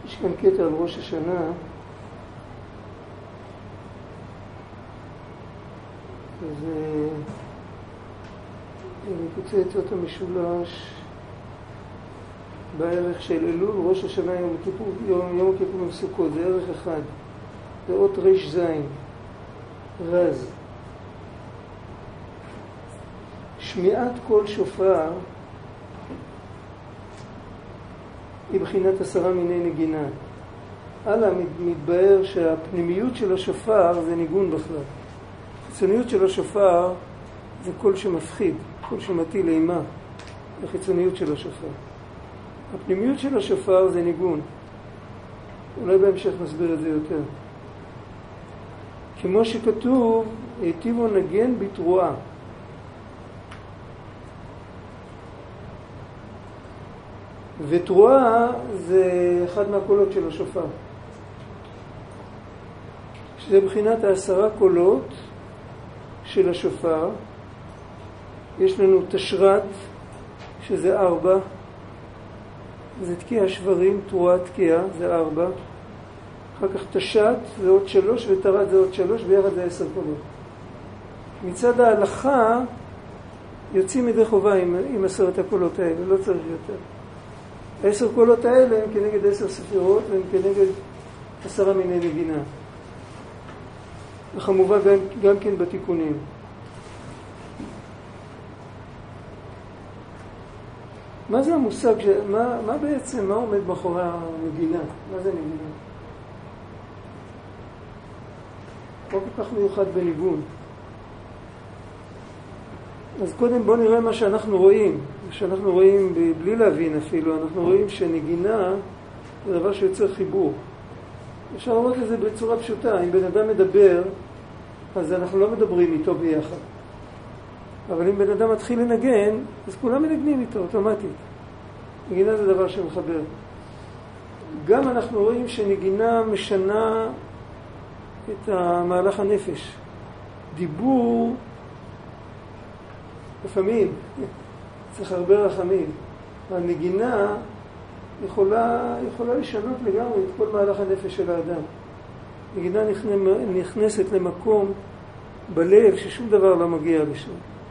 יש כאן קטע על ראש השנה. אז מקוצי עצות המשולש בערך של אלול, ראש השנה, יום הכיפורים סוכות, זה ערך אחד. זה אות ריש זין, רז. שמיעת קול שופר היא בחינת 10 מיני נגינה. הלאה מתבהר שהפנימיות של השופר זה ניגון בכלל. החיצוניות של השופר זה קול שמפחיד, קול שמטיל אימה. החיצוניות של השופר. הפנימיות של השופר זה ניגון. אולי בהמשך נסביר את זה יותר. כמו שכתוב, היטיבו נגן בתרועה. ותרועה זה אחד מהקולות של השופר. שזה בחינת 10 קולות של השופר. יש לנו תשרת, שזה 4. זה תקיע שברים, תרועה תקיע, זה 4. אחר כך תשת זה עוד 3 ותרת זה עוד 3, ביחד זה 10 קולות. מצד ההלכה יוצאים ידי חובה עם 10 הקולות האלה, לא צריך יותר. 10 קולות האלה הם כנגד 10 ספירות והם כנגד 10 מיני נגינה. וכמובן גם כן בתיקונים. מה זה המושג, מה בעצם, מה עומד מאחורי הנגינה? מה זה נגינה? כל כך מיוחד בניגון. אז קודם בוא נראה מה שאנחנו רואים. שאנחנו רואים בלי להבין אפילו, אנחנו רואים שנגינה זה דבר שיוצר חיבור. אפשר לראות את זה בצורה פשוטה. אם בן אדם מדבר, אז אנחנו לא מדברים איתו ביחד. אבל אם בן אדם מתחיל לנגן, אז כולם מנגנים איתו אוטומטית. נגינה זה דבר שמחבר. גם אנחנו רואים שנגינה משנה את המהלך הנפש. דיבור, לפעמים, צריך הרבה רחמים. הנגינה יכולה לשנות לגמרי את כל מהלך הנפש של האדם. נגינה נכנסת למקום בלב ששום דבר לא מגיע לשם.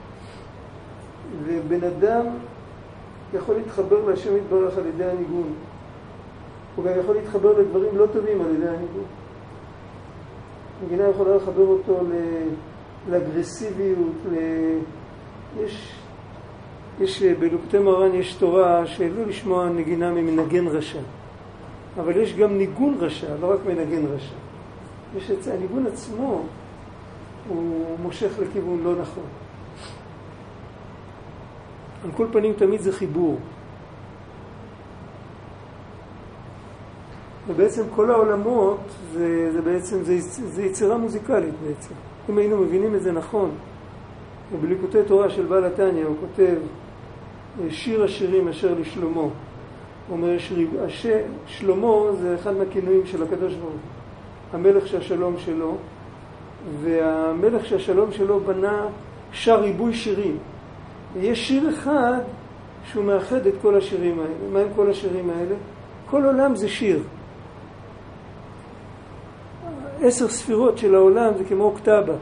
ובן אדם יכול להתחבר להשם יתברך על ידי הניגון. הוא גם יכול להתחבר לדברים לא טובים על ידי הניגון. נגינה יכולה לחבר אותו לאגרסיביות, יש בלוקוטי מרן יש תורה שלא לשמוע נגינה ממנגן רשע. אבל יש גם ניגון רשע, לא רק מנגן רשע. הניגון עצמו הוא מושך לכיוון לא נכון. על כל פנים תמיד זה חיבור. ובעצם כל העולמות זה בעצם זה יצירה מוזיקלית בעצם. אם היינו מבינים את זה נכון. ובליקוטי תורה של בעל התניא הוא כותב שיר השירים אשר לשלמה. הוא אומר שלמה זה אחד מהכינויים של הקדוש ברוך הוא. המלך שהשלום שלו, והמלך שהשלום שלו בנה שר ריבוי שירים. יש שיר אחד שהוא מאחד את כל השירים האלה. מה הם כל השירים האלה? כל עולם זה שיר. 10 ספירות של העולם זה כמו אוקטבה.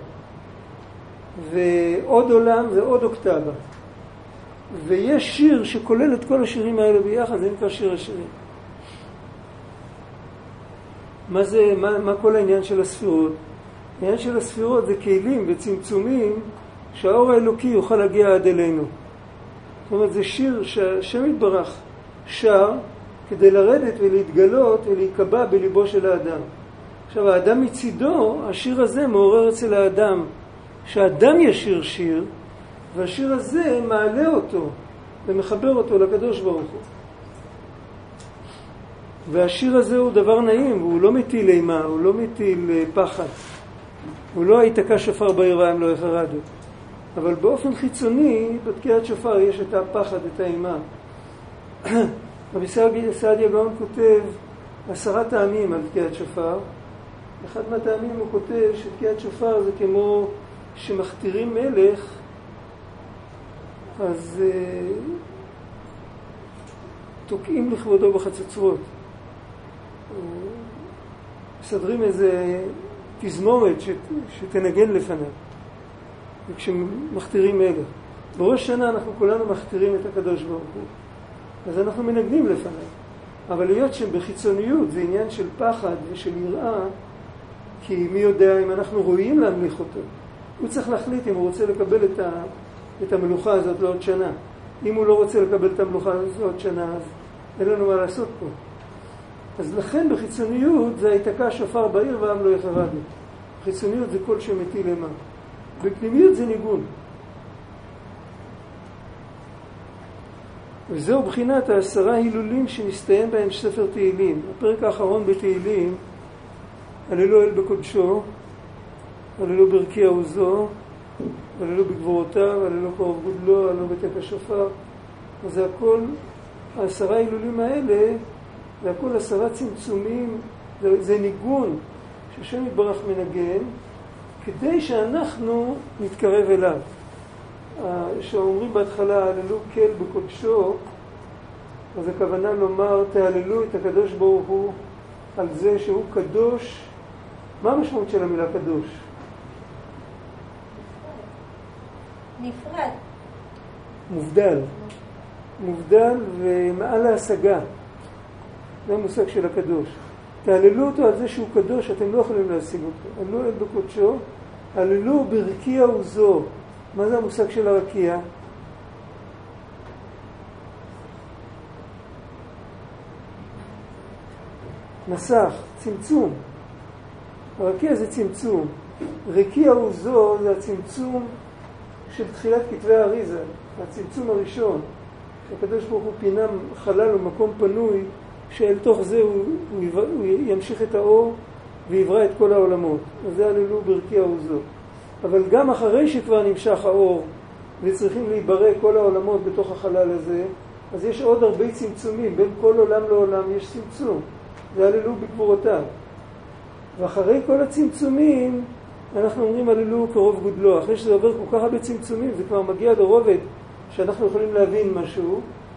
ועוד עולם זה עוד אוקטבה. ויש שיר שכולל את כל השירים האלה ביחד, זה נקרא שיר השירים. מה כל העניין של הספירות? העניין של הספירות זה כלים וצמצומים שהאור האלוקי יוכל להגיע עד אלינו. זאת אומרת, זה שיר שהשם יתברך שר כדי לרדת ולהתגלות ולהיקבע בליבו של האדם. עכשיו, האדם מצידו, השיר הזה מעורר אצל האדם, שהאדם ישיר שיר, והשיר הזה מעלה אותו ומחבר אותו לקדוש ברוך הוא. והשיר הזה הוא דבר נעים, הוא לא מטיל אימה, הוא לא מטיל פחד. הוא לא היתקע שופר בעיריים לא יחרדו. אבל באופן חיצוני, בתקיעת שופר יש את הפחד, את האימה. רבי סעדיה גאון כותב 10 טעמים על תקיעת שופר. אחד מהטעמים הוא כותב שתקיעת שופר זה כמו שמכתירים מלך, אז תוקעים לכבודו בחצוצרות. מסדרים איזה תזמורת שתנגן לפניו. וכשמכתירים מלך. בראש שנה אנחנו כולנו מכתירים את הקדוש ברוך הוא. אז אנחנו מנגנים לפניו. אבל להיות שבחיצוניות זה עניין של פחד ושל יראה, כי מי יודע אם אנחנו רואים להמליך אותו. הוא צריך להחליט אם הוא רוצה לקבל את המלוכה הזאת לעוד שנה. אם הוא לא רוצה לקבל את המלוכה הזאת לעוד שנה, אז אין לנו מה לעשות פה. אז לכן בחיצוניות זה היתקע שופר בעיר והעם לא יחרד. בחיצוניות זה קול שמטיל אימה. בפנימיות זה ניגון. וזהו בחינת 10 הילולים שמסתיים בהם ספר תהילים. הפרק האחרון בתהילים, הללו אל בקודשו, הללו ברכי עוזו, הללו בגבורותיו, הללו קרוב גודלו, הללו בתק השופר. אז זה הכל, 10 הילולים האלה, זה הכל 10 צמצומים, זה ניגון שהשם יתברך מנגן, כדי שאנחנו נתקרב אליו. שאומרים בהתחלה, הללו כל בקודשו, אז הכוונה לומר, תהללו את הקדוש ברוך הוא על זה שהוא קדוש. מה המשמעות של המילה קדוש? נפרד. מובדל. מובדל ומעל ההשגה. זה המושג של הקדוש. תהללו אותו על זה שהוא קדוש, אתם לא יכולים להשיג אותו. הללו אל בקודשו, הללו ברקיע עוזו. מה זה המושג של הרקיע? נסח, צמצום. הרקיע זה צמצום. רקיע עוזו זה הצמצום של תחילת כתבי האריזה, הצמצום הראשון. שהקדוש ברוך הוא פינה חלל ומקום פנוי, שאל תוך זה הוא ימשיך את האור ויברא את כל העולמות. אז זה הללו ברקיע עוזו. אבל גם אחרי שכבר נמשך האור וצריכים להיברא כל העולמות בתוך החלל הזה, אז יש עוד הרבה צמצומים. בין כל עולם לעולם יש צמצום. זה הללו בגבורותיו. ואחרי כל הצמצומים אנחנו אומרים הללו קרוב גודלו. אחרי שזה עובר כל כך הרבה צמצומים, זה כבר מגיע לרובד שאנחנו יכולים להבין משהו.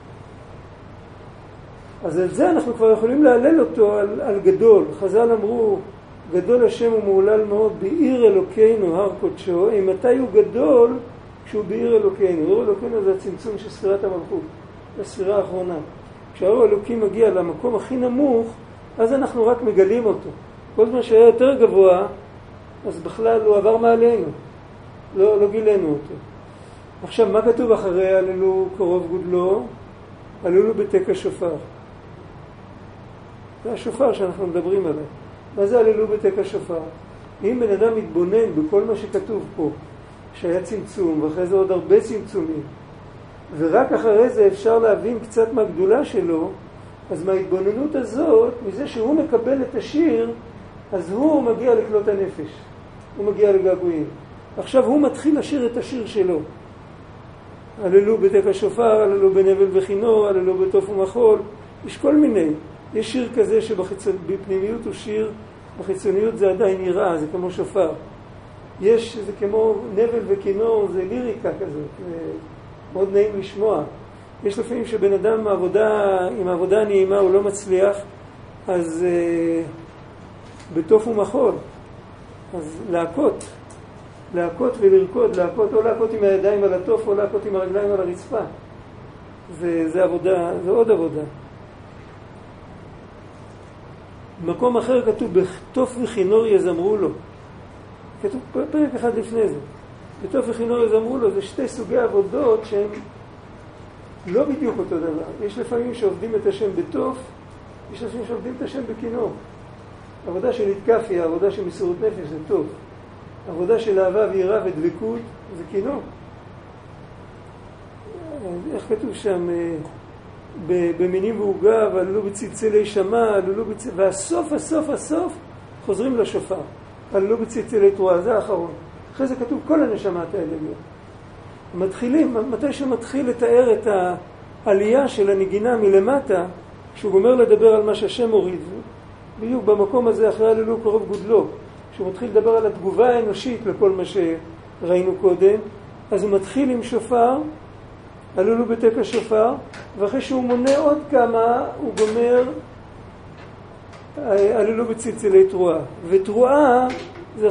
אז על זה אנחנו כבר יכולים להלל אותו על גדול. חז"ל אמרו, גדול השם ומעולל מאוד בעיר אלוקינו הר קודשו. מתי הוא גדול? כשהוא בעיר אלוקינו. עיר אלוקינו זה הצמצום של ספירת המלכות, הספירה האחרונה. כשהאור אלוקי מגיע למקום הכי נמוך, אז אנחנו רק מגלים אותו. כל זמן שהיה יותר גבוה, אז בכלל הוא עבר מעלינו. לא גילנו אותו. עכשיו, מה כתוב אחרי הללו קרוב גודלו? הללו בתק השופר. זה השופר שאנחנו מדברים עליו. מה זה הללו בתק השופר? אם בן אדם מתבונן בכל מה שכתוב פה, שהיה צמצום, ואחרי זה עוד הרבה צמצומים, ורק אחרי זה אפשר להבין קצת מהגדולה שלו, אז מההתבוננות הזאת, מזה שהוא מקבל את השיר, אז הוא מגיע לקלוט הנפש. הוא מגיע לגעגועים. עכשיו הוא מתחיל לשיר את השיר שלו. הללו בתק השופר, הללו בנבל וכינור, הללו בתוף ומחול. יש כל מיני. יש שיר כזה שבפנימיות הוא שיר, בחיצוניות זה עדיין נראה, זה כמו שופר. יש, זה כמו נבל וכינור, זה ליריקה כזאת. מאוד נעים לשמוע. יש לפעמים שבן אדם עם העבודה הנעימה הוא לא מצליח, אז בתוף ומחול. אז להכות ולרקוד, להכות או להכות עם הידיים על התוף או להכות עם הרגליים על הרצפה. זה עבודה, זה עוד עבודה. במקום אחר כתוב, בתוף וכינור יזמרו לו. כתוב פרק אחד לפני זה. בתוף וכינור יזמרו לו, זה שתי סוגי עבודות שהן לא בדיוק אותו דבר. יש לפעמים שעובדים את השם בתוף, יש לפעמים שעובדים את השם בכינור. עבודה של התקפיה, עבודה של מסירות נפש זה טוב. עבודה של אהבה ויראה ודבקות זה כינור. איך כתוב שם? במינים ועוגה, ועלו בצלצלי שמע, והסוף חוזרים לשופר. עלו בצלצלי תרועה, זה האחרון. אחרי זה כתוב כל הנשמת האלוהיות. מתחילים, מתי שמתחיל לתאר את העלייה של הנגינה מלמטה, כשהוא גומר לדבר על מה שהשם הוריד, בדיוק במקום הזה אחרי הללו קרוב גודלו, כשהוא מתחיל לדבר על התגובה האנושית לכל מה שראינו קודם, אז הוא מתחיל עם שופר, הללו בתק השופר, ואחרי שהוא מונה עוד כמה, הוא גומר הללו בצלצלי תרועה. ותרועה זה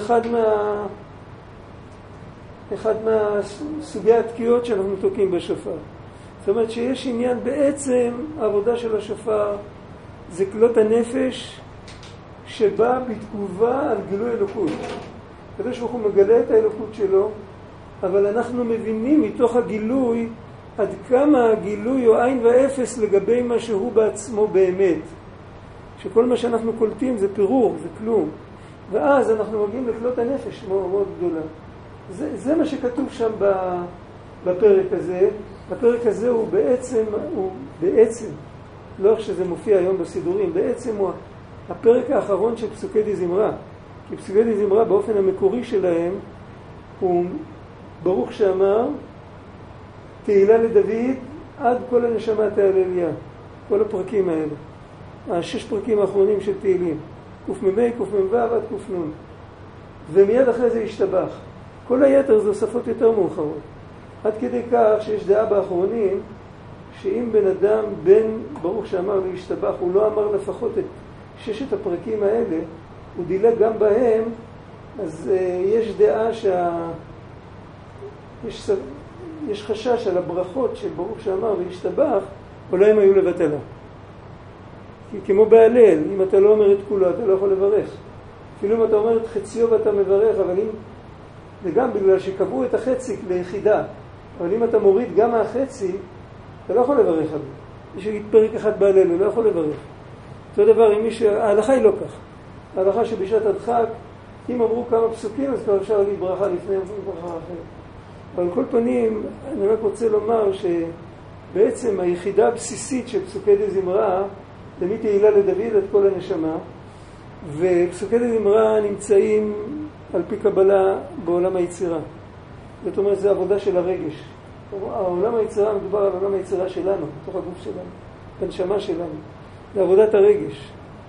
אחד מהסוגי התקיעות שאנחנו תוקעים בשופר. זאת אומרת שיש עניין בעצם העבודה של השופר זה כלות הנפש שבא בתגובה על גילוי אלוקות. הקדוש ברוך הוא מגלה את האלוקות שלו, אבל אנחנו מבינים מתוך הגילוי עד כמה הגילוי הוא עין ואפס לגבי מה שהוא בעצמו באמת. שכל מה שאנחנו קולטים זה פירור, זה כלום. ואז אנחנו מגיעים לכלות הנפש מאוד מאוד גדולה. זה מה שכתוב שם בפרק הזה. הפרק הזה הוא בעצם, לא איך שזה מופיע היום בסידורים, בעצם הוא הפרק האחרון של פסוקי דזמרה. כי פסוקי דזמרה באופן המקורי שלהם הוא ברוך שאמר, תהילה לדוד עד כל הנשמה תהלליה. כל הפרקים האלה. 6 פרקים האחרונים של תהילים. קמ"ה, קמ"ו עד קנ"ן. ומיד אחרי זה ישתבח. כל היתר זה שפות יותר מאוחרות. עד כדי כך שיש דעה באחרונים, שאם בן אדם בין ברוך שאמר להשתבח, הוא לא אמר לפחות את 6 הפרקים האלה, הוא דילג גם בהם, אז יש דעה יש חשש על הברכות של ברוך שאמר להשתבח, אולי הם היו לבטלה. כי כמו בהלל, אם אתה לא אומר את כולו, אתה לא יכול לברך. אפילו אם אתה אומר את חציו ואתה מברך, אבל אם... וגם בגלל שקבעו את החצי ליחידה, אבל אם אתה מוריד גם מהחצי, אתה לא יכול לברך על זה. יש פרק אחד בהלל, הוא לא יכול לברך. אותו דבר עם ההלכה היא לא כך. ההלכה שבשעת הדחק, אם אמרו כמה פסוקים, אז כבר אפשר להגיד ברכה לפני ברכה אחרת. אבל על כל פנים, אני רק רוצה לומר שבעצם היחידה הבסיסית של פסוקי דזמרה, זה מתהילה לדוד את כל הנשמה, ופסוקי דזמרה נמצאים על פי קבלה בעולם היצירה. זאת אומרת, זה עבודה של הרגש. העולם היצירה מדובר על עולם היצירה שלנו, בתוך הגוף שלנו, בנשמה שלנו. זה עבודת הרגש.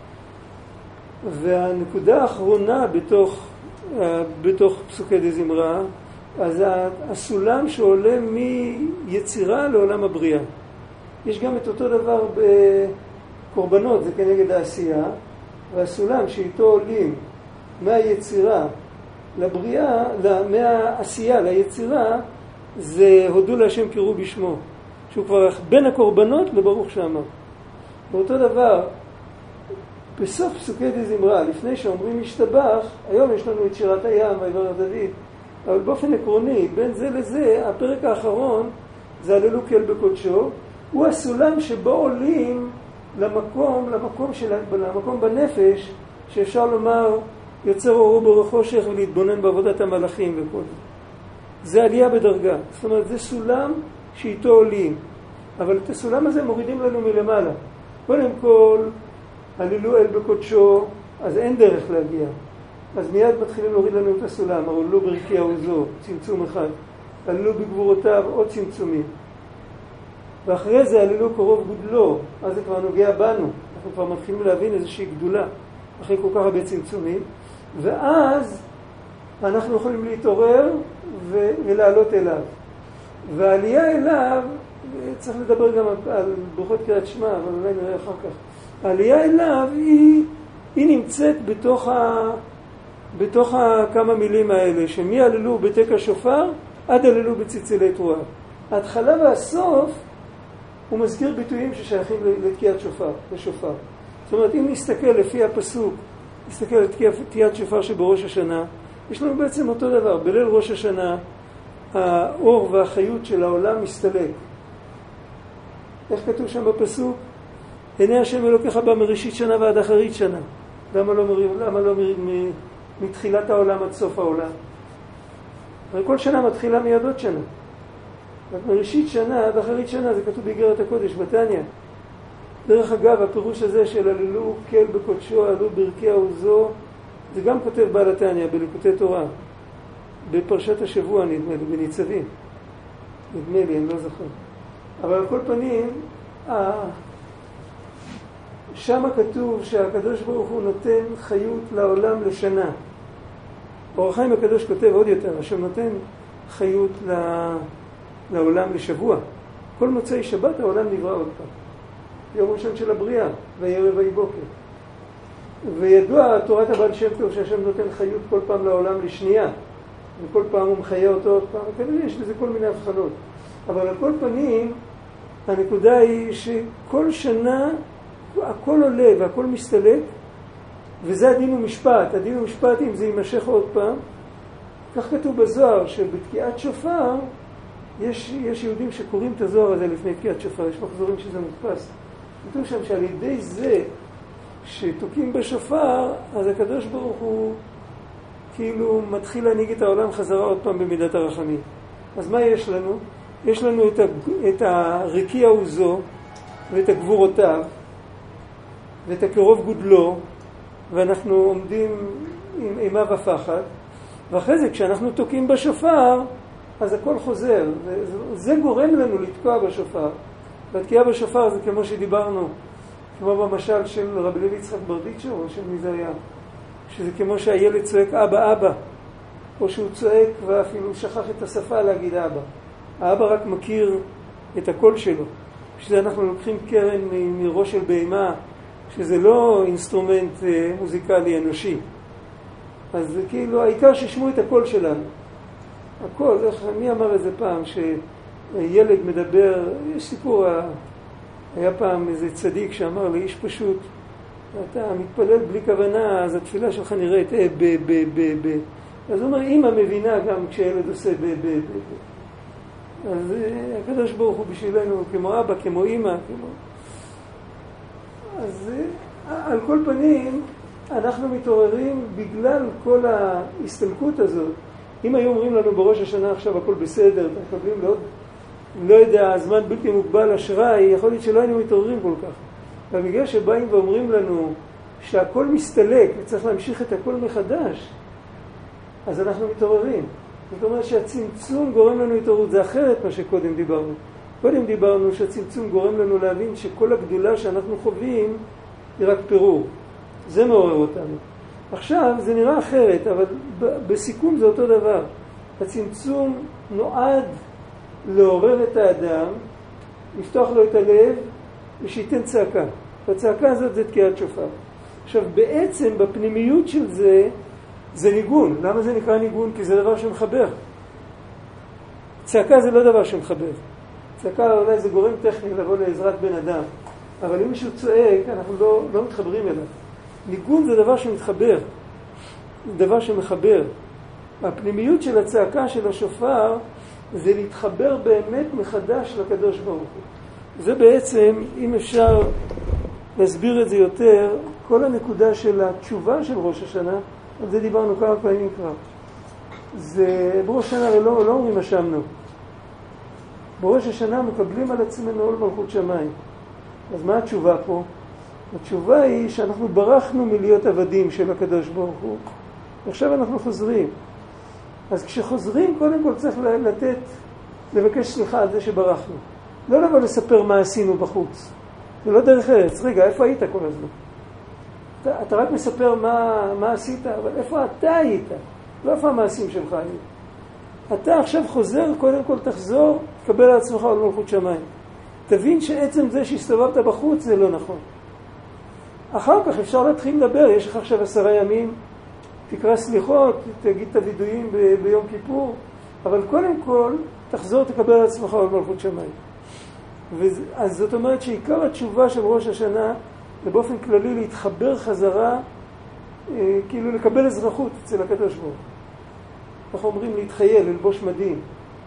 והנקודה האחרונה בתוך פסוקי דזמרה, אז הסולם שעולה מיצירה לעולם הבריאה. יש גם את אותו דבר בקורבנות, זה כנגד העשייה, והסולם שאיתו עולים מהיצירה לבריאה, מהעשייה ליצירה, זה הודו להשם קראו בשמו, שהוא כבר בין הקורבנות לברוך שאמר. ואותו דבר, בסוף פסוקי דזמרה, לפני שאומרים משתבח, היום יש לנו את שירת הים ויברח דוד, אבל באופן עקרוני, בין זה לזה, הפרק האחרון, זה הללו כל בקודשו, הוא הסולם שבו עולים למקום בנפש, שאפשר לומר, יוצר אורו ברוך חושך ולהתבונן בעבודת המלאכים וכל זה. זה עלייה בדרגה. זאת אומרת, זה סולם שאיתו עולים. אבל את הסולם הזה מורידים לנו מלמעלה. קודם כל, הללו אל בקודשו, אז אין דרך להגיע. אז מיד מתחילים להוריד לנו את הסולם. הללו ברכי העוזו, צמצום אחד. הללו בגבורותיו, עוד צמצומים. ואחרי זה הללו קרוב גודלו, אז זה כבר נוגע בנו. אנחנו כבר מתחילים להבין איזושהי גדולה, אחרי כל כך הרבה צמצומים. ואז אנחנו יכולים להתעורר ולעלות אליו. והעלייה אליו, צריך לדבר גם על ברכות קריאת שמע, אבל אולי נראה אחר כך. העלייה אליו היא נמצאת בתוך כמה מילים האלה, שמי הללו בתקע שופר עד הללו בצלצלי תרועה. ההתחלה והסוף הוא מזכיר ביטויים ששייכים לתקיעת שופר, לשופר. זאת אומרת, אם נסתכל לפי הפסוק, נסתכל על תקיעת שופר שבראש השנה, יש לנו בעצם אותו דבר. בליל ראש השנה, האור והחיות של העולם מסתלק. איך כתוב שם בפסוק? עיני השם אלוקיך בא מראשית שנה ועד אחרית שנה. למה לא מתחילת העולם עד סוף העולם? הרי כל שנה מתחילה מיד עוד שנה. מראשית שנה עד אחרית שנה, זה כתוב באיגרת הקודש, בתניא. דרך אגב, הפירוש הזה של הללו כל בקודשו, הללו ברכי העוזו, זה גם כותב בעל התניא, בליקוטי תורה. בפרשת השבוע נדמה לי, בניצבים. נדמה לי, אני לא זוכר. אבל על כל פנים, שם כתוב שהקדוש ברוך הוא נותן חיות לעולם לשנה. אור החיים הקדוש כותב עוד יותר, השם נותן חיות לעולם לשבוע. כל מוצאי שבת העולם נברא עוד פעם. יום ראשון של הבריאה, והערב ויהי בוקר. וידוע תורת הבעל שם טוב שהשם נותן חיות כל פעם לעולם לשנייה, וכל פעם הוא מחיה אותו עוד פעם, וכנראה יש לזה כל מיני הבחנות. אבל על כל פנים, הנקודה היא שכל שנה הכל עולה והכל מסתלק, וזה הדין ומשפט. הדין ומשפט אם זה יימשך עוד פעם, כך כתוב בזוהר שבתקיעת שופר, יש יהודים שקוראים את הזוהר הזה לפני תקיעת שופר, יש מחזורים שזה מודפס. כתוב שם שעל ידי זה שתוקים בשופר, אז הקדוש ברוך הוא כאילו מתחיל להנהיג את העולם חזרה עוד פעם במידת הרחמים. אז מה יש לנו? יש לנו את הרקיע עוזו ואת הגבורותיו ואת הקרוב גודלו, ואנחנו עומדים עם אימה ופחד, ואחרי זה כשאנחנו תוקים בשופר אז הכל חוזר. זה גורם לנו לתקוע בשופר, והתקיעה בשופר זה כמו שדיברנו, כמו במשל של רבי לוי יצחק ברדיצ'ו, או של מי זה היה, שזה כמו שהילד צועק אבא אבא, או שהוא צועק ואפילו שכח את השפה להגיד אבא. האבא רק מכיר את הקול שלו. שזה אנחנו לוקחים קרן מראש של בהמה, שזה לא אינסטרומנט מוזיקלי אנושי. אז זה כאילו העיקר שישמעו את הקול שלנו. הקול, מי אמר את זה פעם, שילד מדבר, יש סיפור, היה פעם איזה צדיק שאמר לאיש פשוט, אתה מתפלל בלי כוונה, אז התפילה שלך נראית ב. אז הוא אומר, אמא מבינה גם כשילד עושה ב. אז הקדוש ברוך הוא בשבילנו כמו אבא, כמו אמא, כמו... אז על כל פנים אנחנו מתעוררים בגלל כל ההסתלקות הזאת. אם היו אומרים לנו בראש השנה עכשיו הכל בסדר, מקבלים לעוד, לא יודע, הזמן בלתי מוגבל אשראי, יכול להיות שלא היינו מתעוררים כל כך. ובגלל שבאים ואומרים לנו שהכל מסתלק וצריך להמשיך את הכל מחדש, אז אנחנו מתעוררים. זאת אומרת שהצמצום גורם לנו התעוררות. זה אחרת מה שקודם דיברנו. קודם דיברנו שהצמצום גורם לנו להבין שכל הגדולה שאנחנו חווים היא רק פירור. זה מעורר אותנו. עכשיו זה נראה אחרת, אבל בסיכום זה אותו דבר. הצמצום נועד לעורר את האדם, לפתוח לו את הלב ושייתן צעקה. והצעקה הזאת זה תקיעת שופר. עכשיו בעצם בפנימיות של זה ניגון. למה זה נקרא ניגון? כי זה דבר שמחבר. צעקה זה לא דבר שמחבר. צעקה אולי זה גורם טכני לבוא לעזרת בן אדם. אבל אם מישהו צועק, אנחנו לא מתחברים אליו. ניגון זה דבר שמתחבר. זה דבר שמחבר. הפנימיות של הצעקה של השופר זה להתחבר באמת מחדש לקדוש ברוך הוא. זה בעצם, אם אפשר להסביר את זה יותר, כל הנקודה של התשובה של ראש השנה, על זה דיברנו כמה פעמים כבר. זה בראש השנה הרי לא אומרים אשמנו. בראש השנה מקבלים על עצמנו עול מלכות שמיים. אז מה התשובה פה? התשובה היא שאנחנו ברחנו מלהיות עבדים של הקדוש ברוך הוא. עכשיו אנחנו חוזרים. אז כשחוזרים קודם כל צריך לבקש סליחה על זה שברחנו. לא לבוא לספר מה עשינו בחוץ. זה לא דרך ארץ. רגע, איפה היית כל הזמן? אתה רק מספר מה עשית, אבל איפה אתה היית? לא איפה המעשים שלך היית. אתה עכשיו חוזר, קודם כל תחזור, תקבל על עצמך על מלכות שמיים. תבין שעצם זה שהסתובבת בחוץ זה לא נכון. אחר כך אפשר להתחיל לדבר, יש לך עכשיו 10 ימים, תקרא סליחות, תגיד את הוידויים ביום כיפור, אבל קודם כל תחזור, תקבל על עצמך על מלכות שמיים. אז זאת אומרת שעיקר התשובה של ראש השנה ובאופן כללי להתחבר חזרה, כאילו לקבל אזרחות אצל הקדוש ברוך הוא. אנחנו אומרים להתחייל, ללבוש מדים,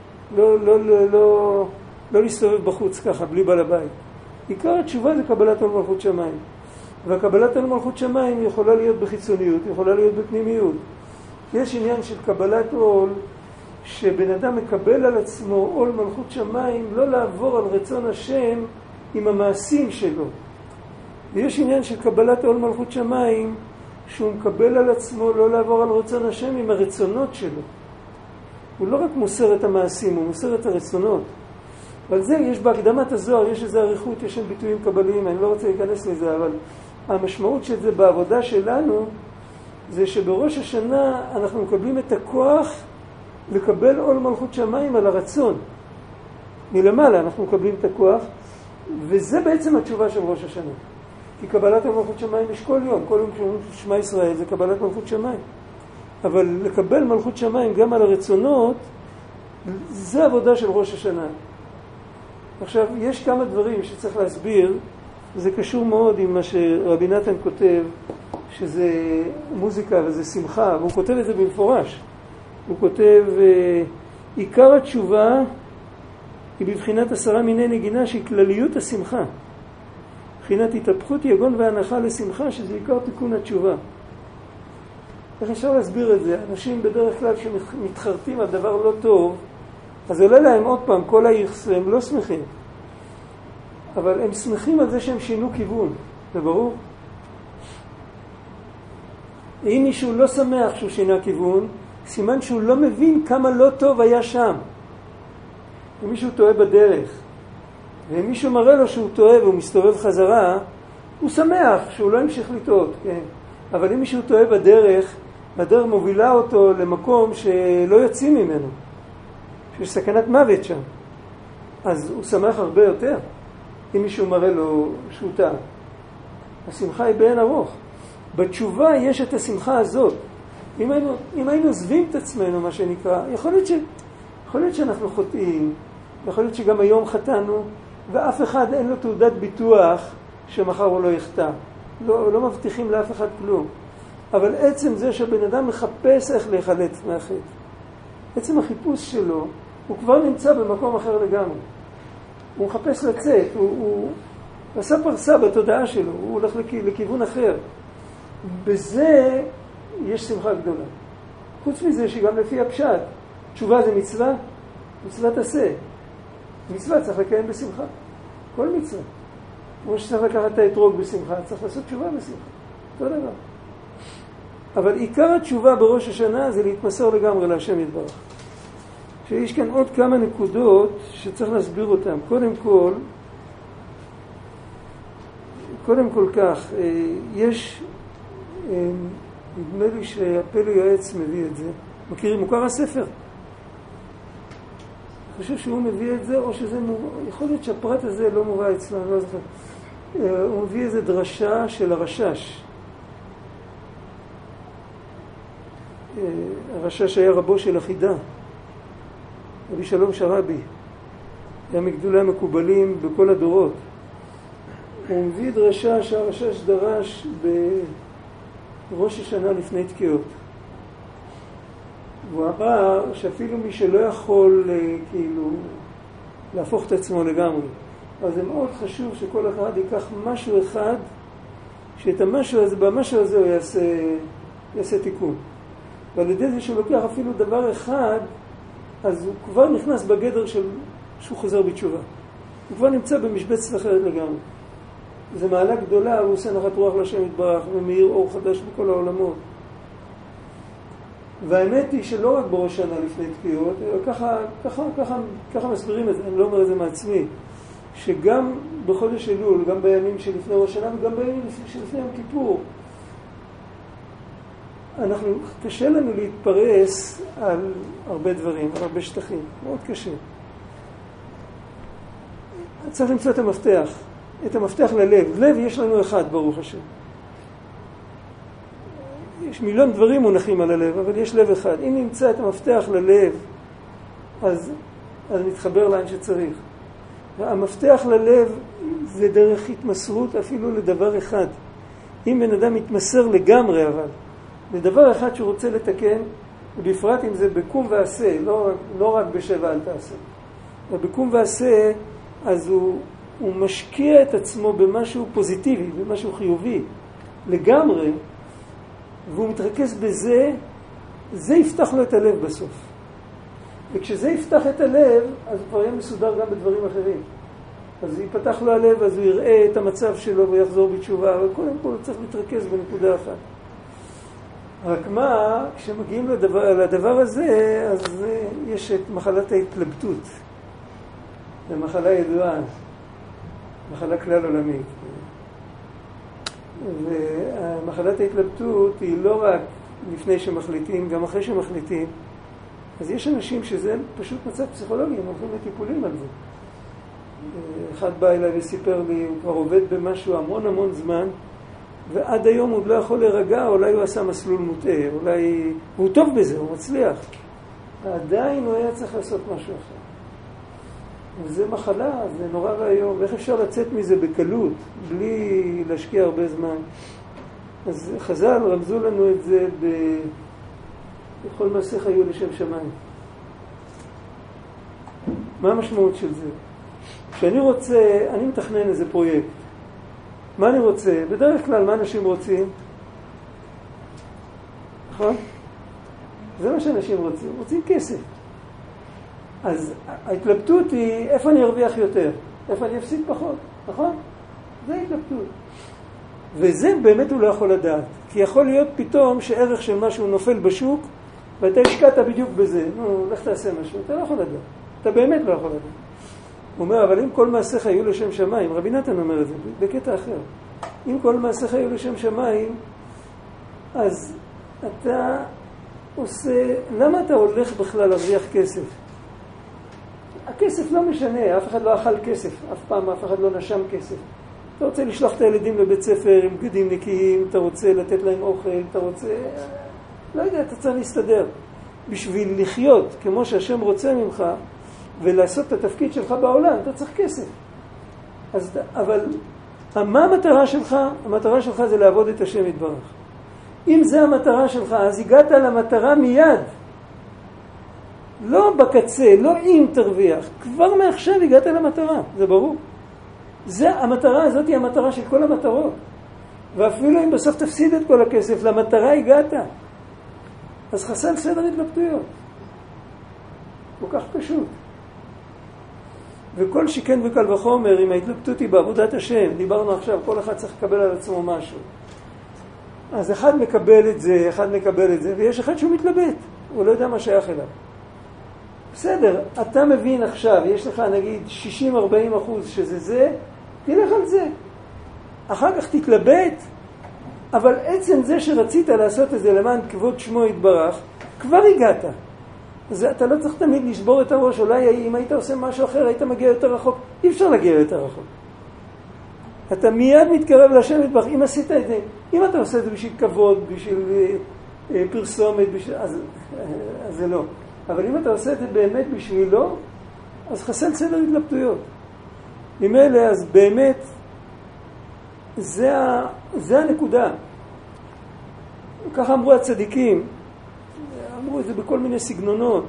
לא להסתובב בחוץ ככה, בלי בעל הבית. עיקר התשובה זה קבלת על מלכות שמיים. והקבלת על מלכות שמיים יכולה להיות בחיצוניות, יכולה להיות בפנימיות. יש עניין של קבלת עול, שבן אדם מקבל על עצמו עול מלכות שמיים, לא לעבור על רצון השם עם המעשים שלו. ויש עניין של קבלת עול מלכות שמיים, שהוא מקבל על עצמו לא לעבור על רצון השם עם הרצונות שלו. הוא לא רק מוסר את המעשים, הוא מוסר את הרצונות. ועל זה יש בהקדמת הזוהר, יש איזו עריכות, יש שם ביטויים קבליים, אני לא רוצה להיכנס לזה, אבל המשמעות של זה בעבודה שלנו, זה שבראש השנה אנחנו מקבלים את הכוח לקבל עול מלכות שמיים על הרצון. מלמעלה אנחנו מקבלים את הכוח, וזה בעצם התשובה של ראש השנה. כי קבלת מלכות שמיים יש כל יום שאומרים שמע ישראל זה קבלת מלכות שמיים. אבל לקבל מלכות שמיים גם על הרצונות, זה עבודה של ראש השנה. עכשיו, יש כמה דברים שצריך להסביר, זה קשור מאוד עם מה שרבי נתן כותב, שזה מוזיקה וזה שמחה, והוא כותב את זה במפורש. הוא כותב, עיקר התשובה היא בבחינת 10 מיני נגינה שהיא כלליות השמחה. בבחינת התהפכות יגון והנחה לשמחה, שזה עיקר תיקון התשובה. איך אפשר להסביר את זה? אנשים בדרך כלל שמתחרטים על דבר לא טוב, אז עולה להם עוד פעם, כל היחס, הם לא שמחים. אבל הם שמחים על זה שהם שינו כיוון, זה ברור? אם מישהו לא שמח שהוא שינה כיוון, סימן שהוא לא מבין כמה לא טוב היה שם. אם מישהו טועה בדרך, ואם מישהו מראה לו שהוא טועה והוא מסתובב חזרה, הוא שמח שהוא לא המשיך לטעות, כן? אבל אם מישהו טועה בדרך, הדרך מובילה אותו למקום שלא יוצאים ממנו, שיש סכנת מוות שם. אז הוא שמח הרבה יותר, אם מישהו מראה לו שהוא טעה. השמחה היא באין ארוך. בתשובה יש את השמחה הזאת. אם היינו עוזבים את עצמנו, מה שנקרא, יכול להיות שאנחנו חוטאים, יכול להיות שגם היום חטאנו, ואף אחד אין לו תעודת ביטוח שמחר הוא לא יחטא. לא מבטיחים לאף אחד כלום. אבל עצם זה שהבן אדם מחפש איך להיחלץ מהחטא, עצם החיפוש שלו, הוא כבר נמצא במקום אחר לגמרי. הוא מחפש לצאת, הוא עשה פרסה בתודעה שלו, הוא הולך לכיוון אחר. בזה יש שמחה גדולה. חוץ מזה שגם לפי הפשט, תשובה זה מצווה, מצוות עשה. מצווה צריך לקיים בשמחה. כל מצווה. כמו שצריך לקחת את האתרוג בשמחה, צריך לעשות תשובה בשמחה. אותו דבר. אבל עיקר התשובה בראש השנה זה להתמסר לגמרי להשם יתברך. שיש כאן עוד כמה נקודות שצריך להסביר אותן. קודם כל כך, יש, נדמה לי שהפלא יועץ מביא את זה. מכירים, מוכר הספר? אני חושב שהוא מביא את זה, או שזה יכול להיות שהפרט הזה לא מובא אצלנו, לא זוכר. הוא מביא איזה דרשה של הרשש. הרשש היה רבו של החידה, רבי שלום שרבי, היה מגדולי המקובלים בכל הדורות. הוא מביא דרשה שהרשש דרש בראש השנה לפני תקיעות. והוא אמר שאפילו מי שלא יכול כאילו להפוך את עצמו לגמרי, אז זה מאוד חשוב שכל אחד ייקח משהו אחד, שאת המשהו הזה, במשהו הזה הוא יעשה תיקון. ועל ידי זה שהוא לוקח אפילו דבר אחד, אז הוא כבר נכנס בגדר שהוא חוזר בתשובה. הוא כבר נמצא במשבצת אחרת לגמרי. זו מעלה גדולה, הוא עושה נחת רוח לשם יתברך, ומאיר אור חדש בכל העולמות. והאמת היא שלא רק בראש שנה לפני תקיעות, ככה מסבירים את זה, אני לא אומר את זה מעצמי, שגם בחודש אלול, גם בימים שלפני ראש שנה וגם בימים שלפני יום כיפור, קשה לנו להתפרס על הרבה דברים, על הרבה שטחים, מאוד קשה. צריך למצוא את המפתח ללב. לב יש לנו אחד, ברוך השם. יש מיליון דברים מונחים על הלב, אבל יש לב אחד. אם נמצא את המפתח ללב, אז נתחבר לאן שצריך. והמפתח ללב זה דרך התמסרות אפילו לדבר אחד. אם בן אדם מתמסר לגמרי, אבל לדבר אחד שהוא רוצה לתקן, ובפרט אם זה בקום ועשה, לא רק בשבע אל תעשה. ובקום ועשה, אז הוא משקיע את עצמו במשהו פוזיטיבי, במשהו חיובי, לגמרי, והוא מתרכז בזה, זה יפתח לו את הלב בסוף. וכשזה יפתח את הלב, אז הוא כבר יהיה מסודר גם בדברים אחרים. אז ייפתח לו הלב, אז הוא יראה את המצב שלו ויחזור בתשובה, אבל קודם כל הוא צריך להתרכז בנקודה אחת. רק מה, כשמגיעים לדבר הזה, אז יש את מחלת ההתלבטות. זו מחלה ידועה, מחלה כלל עולמית. ומחלת ההתלבטות היא לא רק לפני שמחליטים, גם אחרי שמחליטים. אז יש אנשים שזה פשוט מצב פסיכולוגי, הם הולכים לטיפולים על זה. אחד בא אליי וסיפר לי, הוא כבר עובד במשהו המון זמן, ועד היום הוא לא יכול להירגע, אולי הוא עשה מסלול מוטעה, אולי הוא טוב בזה, הוא מצליח. עדיין הוא היה צריך לעשות משהו אחר. וזה מחלה, זה נורא ואיום, ואיך אפשר לצאת מזה בקלות, בלי להשקיע הרבה זמן. אז חז"ל רמזו לנו את זה בכל מעשיך היו לשם שמיים. מה המשמעות של זה? כשאני רוצה, אני מתכנן איזה פרויקט. מה אני רוצה? בדרך כלל מה אנשים רוצים? נכון? זה מה שאנשים רוצים. רוצים כסף. אז ההתלבטות היא איפה אני ארוויח יותר, איפה אני אפסיד פחות, נכון? זה ההתלבטות. וזה באמת הוא לא יכול לדעת. כי יכול להיות פתאום שערך של משהו נופל בשוק, ואתה השקעת בדיוק בזה. נו, לך תעשה משהו. אתה לא יכול לדעת. אתה באמת לא יכול לדעת. הוא אומר, אבל אם כל מעשיך היו לשם שמיים, רבי נתן אומר את זה בקטע אחר. אם כל מעשיך היו לשם שמיים, אז אתה עושה, למה אתה הולך בכלל להרוויח כסף? הכסף לא משנה, אף אחד לא אכל כסף, אף פעם אף אחד לא נשם כסף. אתה רוצה לשלוח את הילדים לבית ספר עם בגדים נקיים, אתה רוצה לתת להם אוכל, אתה רוצה, לא יודע, אתה צריך להסתדר. בשביל לחיות כמו שהשם רוצה ממך, ולעשות את התפקיד שלך בעולם, אתה צריך כסף. אז, אבל מה המטרה שלך? המטרה שלך זה לעבוד את השם יתברך. אם זה המטרה שלך, אז הגעת למטרה מיד. לא בקצה, לא אם תרוויח. כבר מעכשיו הגעת למטרה, זה ברור. המטרה הזאת היא המטרה של כל המטרות. ואפילו אם בסוף תפסיד את כל הכסף, למטרה הגעת. אז חסל סדר התלבטויות. כל כך פשוט. וכל שכן וקל וחומר, אם ההתלבטות היא בעבודת השם, דיברנו עכשיו, כל אחד צריך לקבל על עצמו משהו. אז אחד מקבל את זה, אחד מקבל את זה, ויש אחד שהוא מתלבט, הוא לא יודע מה שייך אליו. בסדר, אתה מבין עכשיו, יש לך נגיד 60-40% שזה זה, תלך על זה. אחר כך תתלבט, אבל עצם זה שרצית לעשות את זה למען כבוד שמו יתברך, כבר הגעת. אז אתה לא צריך תמיד לשבור את הראש, אולי אם היית עושה משהו אחר, היית מגיע יותר רחוק. אי אפשר להגיע יותר רחוק. אתה מיד מתקרב לשם יתברך, אם עשית את זה, אם אתה עושה את זה בשביל כבוד, בשביל פרסומת, אז זה לא. אבל אם אתה עושה את זה באמת בשבילו, אז חסל סדר התלבטויות. ממילא, אז באמת, זה הנקודה. ככה אמרו הצדיקים, אמרו את זה בכל מיני סגנונות,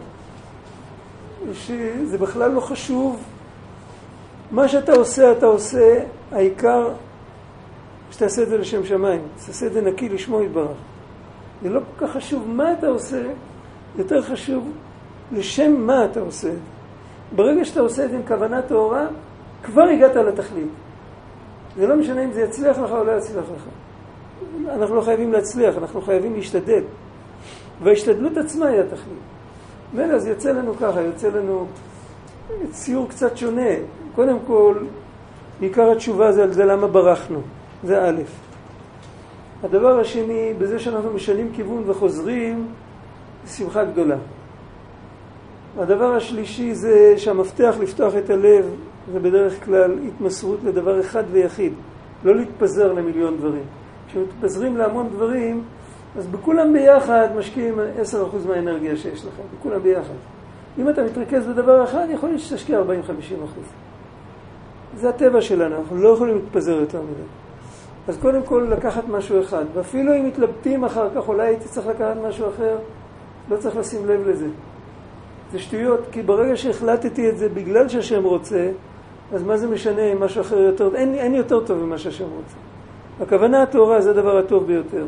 שזה בכלל לא חשוב. מה שאתה עושה, אתה עושה, העיקר שתעשה את זה לשם שמיים, תעשה את זה נקי לשמו יתברך. זה לא כל כך חשוב מה אתה עושה, יותר חשוב לשם מה אתה עושה. ברגע שאתה עושה את זה עם כוונה טהורה, כבר הגעת לתכלית. זה לא משנה אם זה יצליח לך או לא יצליח לך. אנחנו לא חייבים להצליח, אנחנו חייבים להשתדל. וההשתדלות עצמה היא התכלית. מילא, אז יוצא לנו ככה, יוצא לנו ציור קצת שונה. קודם כל, בעיקר התשובה זה על זה למה ברחנו. זה א'. הדבר השני, בזה שאנחנו משנים כיוון וחוזרים, שמחה גדולה. הדבר השלישי זה שהמפתח לפתוח את הלב, זה בדרך כלל התמסרות לדבר אחד ויחיד. לא להתפזר למיליון דברים. כשמתפזרים להמון דברים, אז בכולם ביחד משקיעים 10% מהאנרגיה שיש לכם. בכולם ביחד. אם אתה מתרכז בדבר אחד, יכול להיות שתשקיע 40-50%. זה הטבע שלנו, אנחנו לא יכולים להתפזר יותר מדי. אז קודם כל לקחת משהו אחד. ואפילו אם מתלבטים אחר כך, אולי הייתי צריך לקחת משהו אחר, לא צריך לשים לב לזה. זה שטויות, כי ברגע שהחלטתי את זה בגלל שהשם רוצה, אז מה זה משנה אם משהו אחר יותר, אין יותר טוב ממה שהשם רוצה. הכוונה הטהורה זה הדבר הטוב ביותר.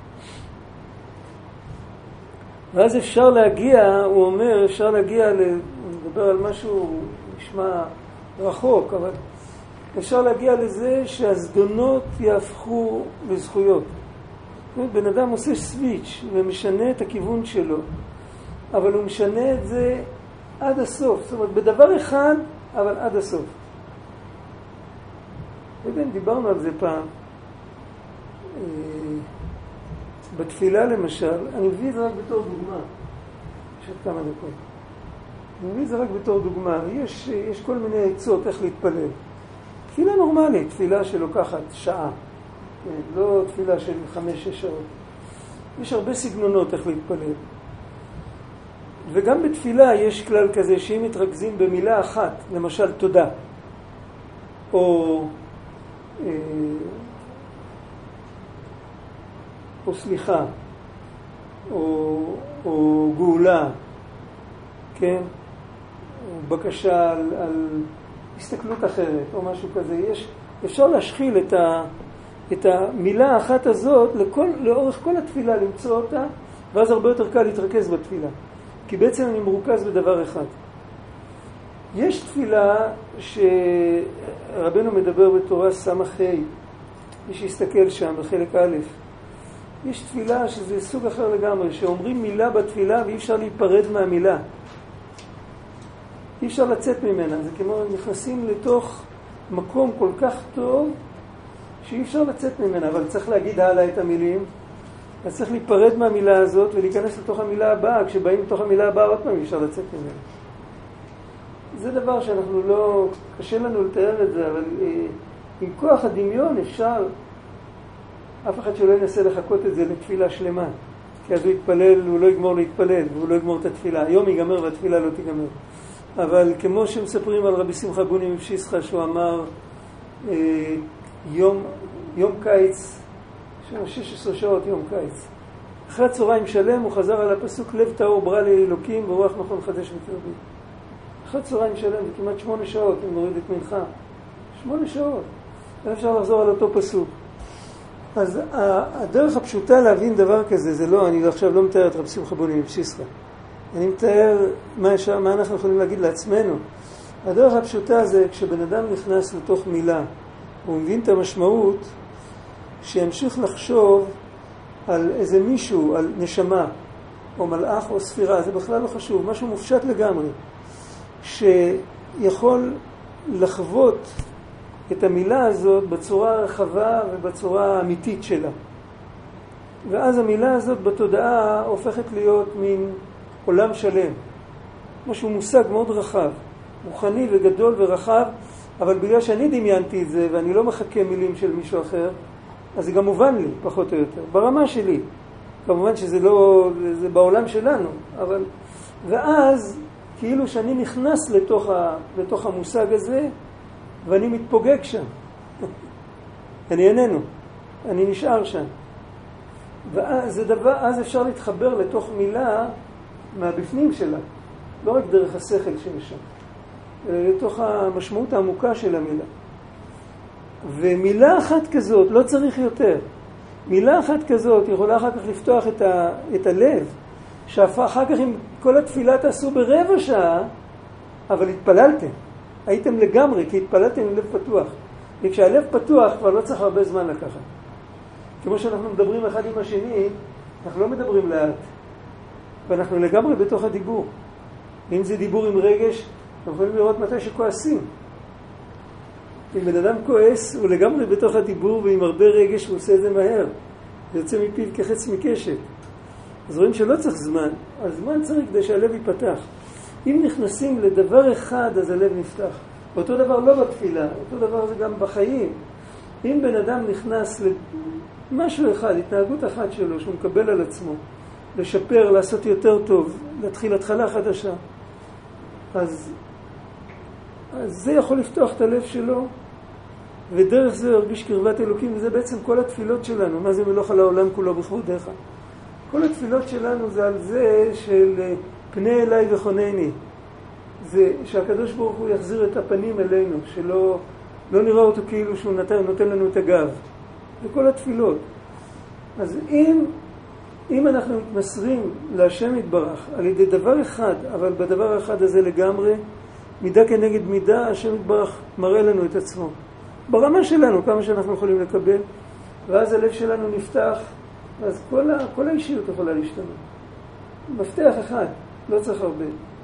ואז אפשר להגיע, הוא אומר, אפשר להגיע, לדבר על משהו נשמע רחוק, אבל אפשר להגיע לזה שהזדונות יהפכו לזכויות. בן אדם עושה סוויץ' ומשנה את הכיוון שלו, אבל הוא משנה את זה עד הסוף. זאת אומרת, בדבר אחד, אבל עד הסוף. דיברנו על זה פעם. בתפילה למשל, אני מביא את זה רק בתור דוגמה. יש עוד כמה דקות. אני מביא את זה רק בתור דוגמה. יש כל מיני עצות איך להתפלל. תפילה נורמלית, תפילה שלוקחת שעה. לא תפילה של 5-6 שעות. יש הרבה סגנונות איך להתפלל. וגם בתפילה יש כלל כזה שאם מתרכזים במילה אחת, למשל תודה, או סליחה, או גאולה, כן? או בקשה על הסתכלות אחרת, או משהו כזה. אפשר להשחיל את המילה האחת הזאת לאורך כל התפילה, למצוא אותה, ואז הרבה יותר קל להתרכז בתפילה. כי בעצם אני מרוכז בדבר אחד. יש תפילה שרבנו מדבר בתורה סמ"ה, מי שיסתכל שם בחלק א', יש תפילה שזה סוג אחר לגמרי, שאומרים מילה בתפילה ואי אפשר להיפרד מהמילה. אי אפשר לצאת ממנה, זה כמו נכנסים לתוך מקום כל כך טוב שאי אפשר לצאת ממנה, אבל צריך להגיד הלאה את המילים, אז צריך להיפרד מהמילה הזאת ולהיכנס לתוך המילה הבאה, כשבאים לתוך המילה הבאה עוד פעם אי אפשר לצאת ממנה. זה דבר שאנחנו לא, קשה לנו לתאר את זה, אבל עם כוח הדמיון אפשר, אף אחד שלא ינסה לחכות את זה לתפילה שלמה, כי אז הוא יתפלל, הוא לא יגמור להתפלל, והוא לא יגמור את התפילה. היום ייגמר והתפילה לא תיגמר. אבל כמו שמספרים על רבי שמחה בוני מפשיסחה, שהוא אמר יום קיץ, 16 שעות יום קיץ. אחרי הצהריים שלם הוא חזר על הפסוק לב טהור ברא לי אלוקים ורוח נכון חדש בקרבי. אחרי צהריים שלם, זה כמעט 8 שעות, אם נוריד את מנחה. 8 שעות. אפשר לחזור על אותו פסוק. אז הדרך הפשוטה להבין דבר כזה, זה לא, אני עכשיו לא מתאר את רבי שמחה בוני מפשיסחה. אני מתאר מה אנחנו יכולים להגיד לעצמנו. הדרך הפשוטה זה כשבן אדם נכנס לתוך מילה, הוא מבין את המשמעות, שימשיך לחשוב על איזה מישהו, על נשמה, או מלאך או ספירה, זה בכלל לא חשוב, משהו מופשט לגמרי, שיכול לחוות את המילה הזאת בצורה הרחבה ובצורה האמיתית שלה. ואז המילה הזאת בתודעה הופכת להיות מין עולם שלם, משהו מושג מאוד רחב, רוחני וגדול ורחב, אבל בגלל שאני דמיינתי את זה ואני לא מחכה מילים של מישהו אחר, אז זה גם מובן לי, פחות או יותר, ברמה שלי. כמובן שזה לא, זה בעולם שלנו, אבל, ואז כאילו שאני נכנס לתוך המושג הזה, ואני מתפוגג שם. אני איננו, אני נשאר שם. אז אפשר להתחבר לתוך מילה מהבפנים שלה, לא רק דרך השכל שיש שם, אלא לתוך המשמעות העמוקה של המילה. ומילה אחת כזאת, לא צריך יותר. מילה אחת כזאת יכולה אחר כך לפתוח את הלב, שאחר כך אם כל התפילה תעשו ברבע שעה, אבל התפללתם. הייתם לגמרי, כי התפללתם עם לב פתוח. וכשהלב פתוח כבר לא צריך הרבה זמן לקחת. כמו שאנחנו מדברים אחד עם השני, אנחנו לא מדברים לאט. ואנחנו לגמרי בתוך הדיבור. אם זה דיבור עם רגש, אנחנו יכולים לראות מתי שכועסים. אם בן אדם כועס, הוא לגמרי בתוך הדיבור, ועם הרבה רגש הוא עושה את זה מהר. זה יוצא מפיו כחץ מקשת. אז רואים שלא צריך זמן. הזמן צריך כדי שהלב ייפתח. אם נכנסים לדבר אחד, אז הלב נפתח. אותו דבר לא בתפילה, אותו דבר זה גם בחיים. אם בן אדם נכנס למשהו אחד, התנהגות אחת שלו, שהוא מקבל על עצמו, לשפר, לעשות יותר טוב, להתחיל התחלה חדשה, אז זה יכול לפתוח את הלב שלו, ודרך זה הרגיש קרבת אלוקים, וזה בעצם כל התפילות שלנו. מה זה מלוך על העולם כולו בכבודך? כל התפילות שלנו זה על זה של פני אליי וחונני. זה שהקדוש ברוך הוא יחזיר את הפנים אלינו, שלא נראה אותו כאילו שהוא נותן לנו את הגב. זה כל התפילות. אז אם אנחנו מתמסרים להשם יתברך על ידי דבר אחד, אבל בדבר האחד הזה לגמרי, מידה כנגד מידה, השם יתברך מראה לנו את עצמו. ברמה שלנו, כמה שאנחנו יכולים לקבל, ואז הלב שלנו נפתח, אז כל האישיות יכולה להשתנות. מפתח אחד, לא צריך הרבה.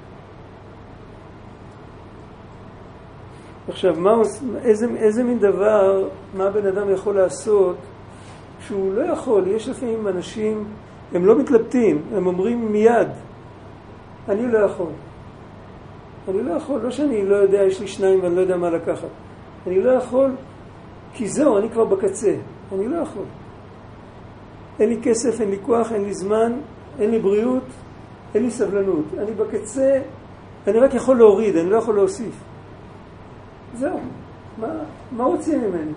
עכשיו, איזה מין דבר, מה בן אדם יכול לעשות, שהוא לא יכול, יש לפעמים אנשים, הם לא מתלבטים, הם אומרים מיד, אני לא יכול. אני לא יכול, לא שאני לא יודע, יש לי שניים ואני לא יודע מה לקחת. אני לא יכול, כי זהו, אני כבר בקצה. אני לא יכול. אין לי כסף, אין לי כוח, אין לי זמן, אין לי בריאות, אין לי סבלנות. אני בקצה, אני רק יכול להוריד, אני לא יכול להוסיף. זהו. מה רוצים ממני?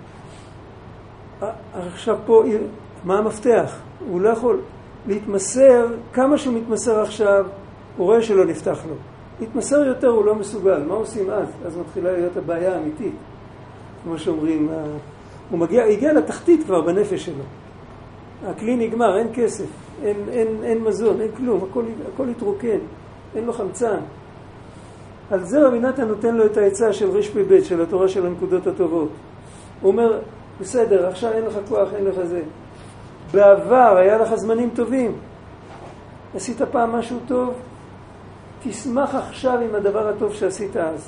עכשיו פה, מה המפתח? הוא לא יכול להתמסר, כמה שהוא מתמסר עכשיו, הוא רואה שלא נפתח לו. להתמסר יותר הוא לא מסוגל. מה עושים אז? אז מתחילה להיות הבעיה האמיתית. כמו שאומרים, הוא הגיע לתחתית כבר בנפש שלו. הכלי נגמר, אין כסף, אין מזון, אין כלום, הכל התרוקן, אין לו חמצן. על זה רבי נתן נותן לו את העצה של רש"ב, של התורה של הנקודות הטובות. הוא אומר, בסדר, עכשיו אין לך כוח, אין לך זה. בעבר היה לך זמנים טובים. עשית פעם משהו טוב, תשמח עכשיו עם הדבר הטוב שעשית אז.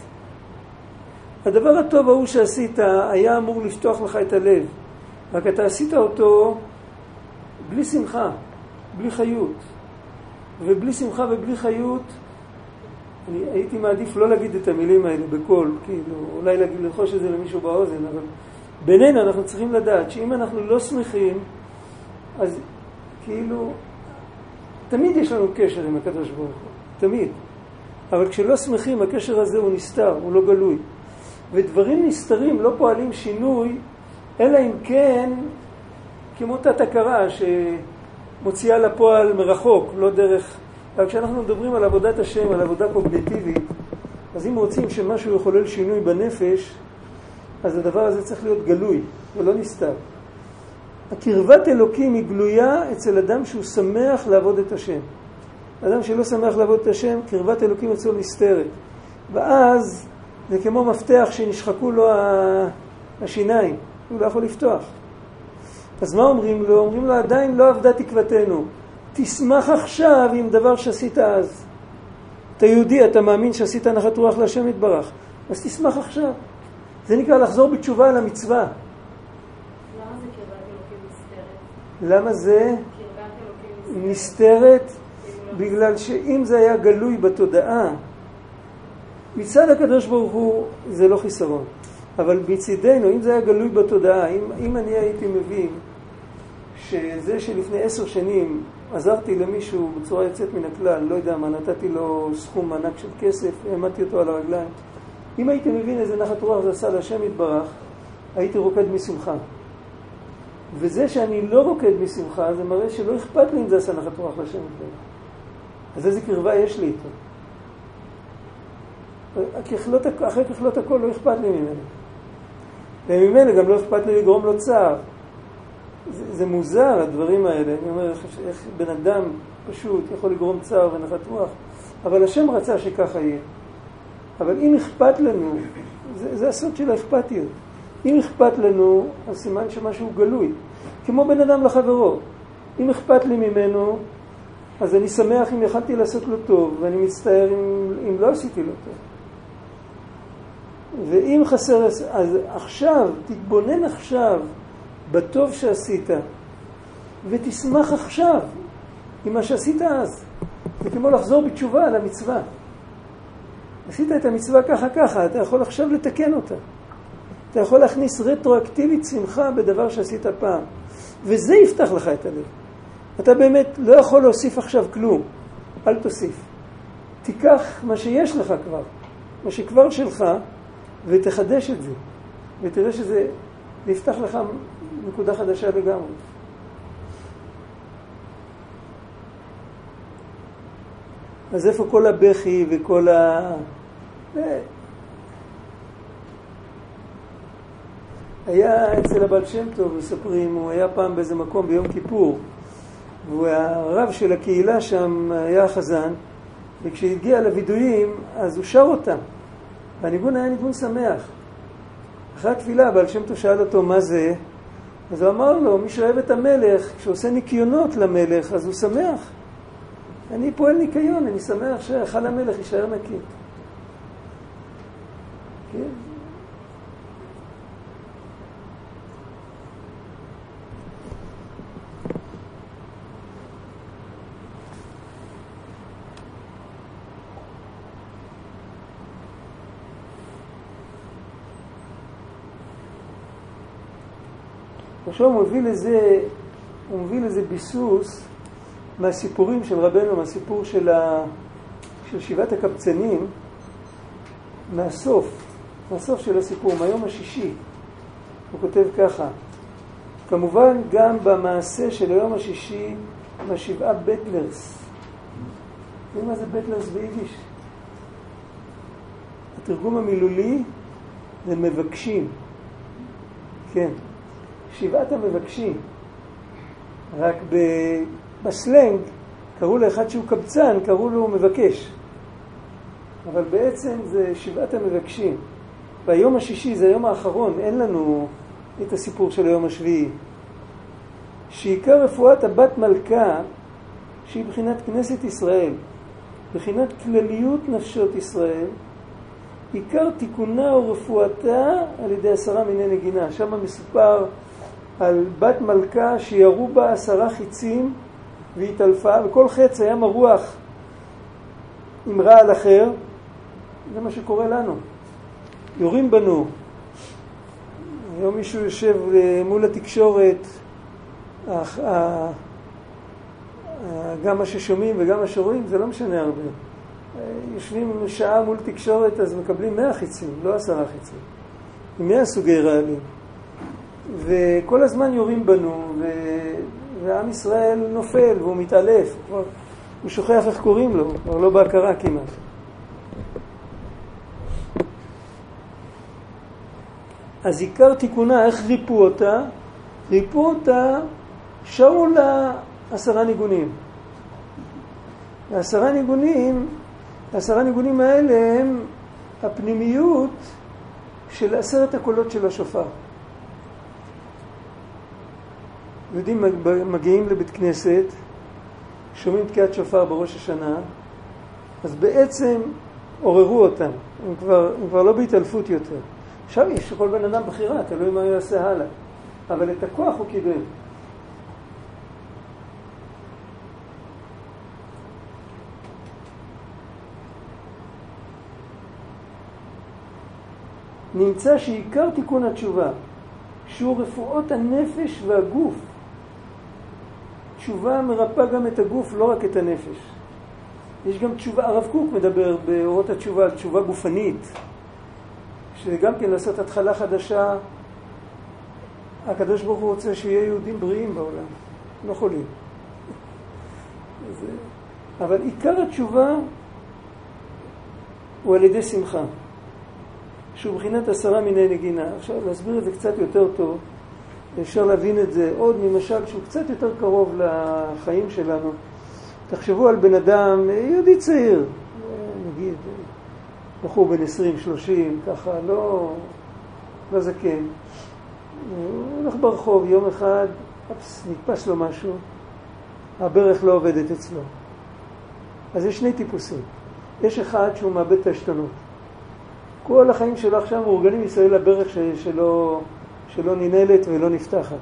הדבר הטוב ההוא שעשית היה אמור לפתוח לך את הלב. רק אתה עשית אותו בלי שמחה, בלי חיות. ובלי שמחה ובלי חיות, אני הייתי מעדיף לא להגיד את המילים האלה בקול, כאילו, אולי לחוש את זה למישהו באוזן, אבל בינינו אנחנו צריכים לדעת שאם אנחנו לא שמחים, אז כאילו, תמיד יש לנו קשר עם הקדוש ברוך הוא, תמיד. אבל כשלא שמחים, הקשר הזה הוא נסתר, הוא לא גלוי. ודברים נסתרים לא פועלים שינוי, אלא אם כן, כמו תת-הכרה שמוציאה לפועל מרחוק, לא דרך... אבל כשאנחנו מדברים על עבודת השם, על עבודה קוגניטיבית, אז אם רוצים שמשהו יחולל שינוי בנפש, אז הדבר הזה צריך להיות גלוי, ולא נסתר. הקרבת אלוקים היא גלויה אצל אדם שהוא שמח לעבוד את השם. אדם שלא שמח לעבוד את השם, קרבת אלוקים אצלו נסתרת. ואז זה כמו מפתח שנשחקו לו השיניים, הוא לא יכול לפתוח. אז מה אומרים לו? אומרים לו, עדיין לא עבדה תקוותנו. תשמח עכשיו עם דבר שעשית אז. אתה יהודי, אתה מאמין שעשית נחת רוח להשם יתברך. אז תשמח עכשיו. זה נקרא לחזור בתשובה על המצווה. למה זה קרבת אלוקים נסתרת? למה זה קרבת אלוקים נסתרת? בגלל שאם זה היה גלוי בתודעה, מצד הקדוש ברוך הוא זה לא חיסרון. אבל בצדנו, אם זה היה גלוי בתודעה, אם אני הייתי מבין שזה שלפני 10 שנים עזרתי למישהו בצורה יוצאת מן הכלל, לא יודע מה, נתתי לו סכום ענק של כסף, העמדתי אותו על הרגליים. אם הייתי מבין איזה נחת רוח זה עשה להשם יתברך, הייתי רוקד משמחה. וזה שאני לא רוקד משמחה, זה מראה שלא אכפת לי אם זה עשה נחת רוח להשם יתברך. אז איזה קרבה יש לי איתו. אחרי ככלות הכל לא אכפת לי ממנו. וממנו גם לא אכפת לי לגרום לו צער. זה מוזר הדברים האלה. אני אומר, איך בן אדם פשוט יכול לגרום צער ונחת רוח. אבל השם רצה שככה יהיה. אבל אם אכפת לנו, זה הסוד של האכפתיות. אם אכפת לנו, אז סימן שמשהו גלוי. כמו בן אדם לחברו. אם אכפת לי ממנו, אז אני שמח אם יכלתי לעשות לו טוב, ואני מצטער אם לא עשיתי לו טוב. ואם חסר, אז עכשיו, תתבונן עכשיו בטוב שעשית, ותשמח עכשיו עם מה שעשית אז. זה כמו לחזור בתשובה על המצווה. עשית את המצווה ככה, אתה יכול עכשיו לתקן אותה. אתה יכול להכניס רטרואקטיבית שמחה בדבר שעשית פעם. וזה יפתח לך את הלב. אתה באמת לא יכול להוסיף עכשיו כלום. אל תוסיף. תיקח מה שיש לך כבר, מה שכבר שלך, ותחדש את זה. ותראה שזה יפתח לך נקודה חדשה לגמרי. אז איפה כל הבכי וכל היה אצל הבעל שם טוב, מספרים, הוא היה פעם באיזה מקום ביום כיפור, והרב של הקהילה שם היה החזן, וכשהגיע לוידויים, אז הוא שר אותם. והניגון היה ניגון שמח. אחרי התפילה, הבעל שם טוב שאל אותו מה זה, אז הוא אמר לו, מי שאוהב את המלך, כשעושה ניקיונות למלך, אז הוא שמח. אני פועל ניקיון, אני שמח שאכל המלך יישאר נקי. כן? עכשיו הוא מביא לזה ביסוס מהסיפורים של רבנו, מהסיפור של שבעת הקבצנים, מהסוף של הסיפור, מהיום השישי. הוא כותב ככה: כמובן גם במעשה של היום השישי, מהשבעה בטלרס. מה זה בטלרס ביידיש? התרגום המילולי זה מבקשים. כן, שבעת המבקשים. רק בסלנג קראו לאחד שהוא קבצן, קראו לו מבקש. אבל בעצם זה שבעת המבקשים. והיום השישי זה היום האחרון, אין לנו את הסיפור של היום השביעי. שעיקר רפואת הבת מלכה, שהיא בחינת כנסת ישראל, בחינת כלליות נפשות ישראל, עיקר תיקונה ורפואתה על ידי 10 מיני נגינה. שם מסופר על בת מלכה שירו בה 10 חיצים והתעלפה, וכל חץ היה מרוח עם רעל אחר. זה מה שקורה לנו. יורים בנו. היום מישהו יושב מול התקשורת, גם מה ששומעים וגם מה שרואים, זה לא משנה הרבה. יושבים שעה מול תקשורת, אז מקבלים 100 חיצים, לא 10 חיצים. עם 100 סוגי רעלים. וכל הזמן יורים בנו, ועם ישראל נופל והוא מתעלף. הוא שוכח איך קוראים לו, כבר לא בהכרה כמעט. אז עיקר תיקונה, איך ריפו אותה? ריפו אותה, שרו לה 10 ניגונים. 10 ניגונים האלה הם הפנימיות של 10 הקולות של השופר. יהודים מגיעים לבית כנסת, שומעים תקיעת שופר בראש השנה, אז בעצם עוררו אותם, הם כבר לא בהתעלפות יותר. עכשיו יש כל בן אדם בחירה, תלוי מה הוא יעשה הלאה. אבל את הכוח הוא קיבל. נמצא שעיקר תיקון התשובה, שהוא רפואות הנפש והגוף. תשובה מרפא גם את הגוף, לא רק את הנפש. יש גם תשובה, הרב קוק מדבר באורות התשובה על תשובה גופנית, שזה גם כן לעשות התחלה חדשה. הקדוש ברוך הוא רוצה שיהיה יהודים בריאים בעולם, לא חולים. אבל עיקר התשובה הוא על ידי שמחה, שהוא בחינת 10 מיני נגינה. עכשיו להסביר את זה קצת יותר טוב, אפשר להבין את זה עוד ממשל שהוא קצת יותר קרוב לחיים שלנו. תחשבו על בן אדם, יהודי צעיר, נגיד, בחור בן 20-30, ככה, לא זקן. הוא הולך ברחוב, יום אחד, נתפס לו משהו, הברך לא עובדת אצלו. אז יש 2 טיפוסים. יש אחד שהוא מאבד את ההשתנות. כל החיים שלו עכשיו מאורגנים ישראל לברך שלא ננהלת ולא נפתחת.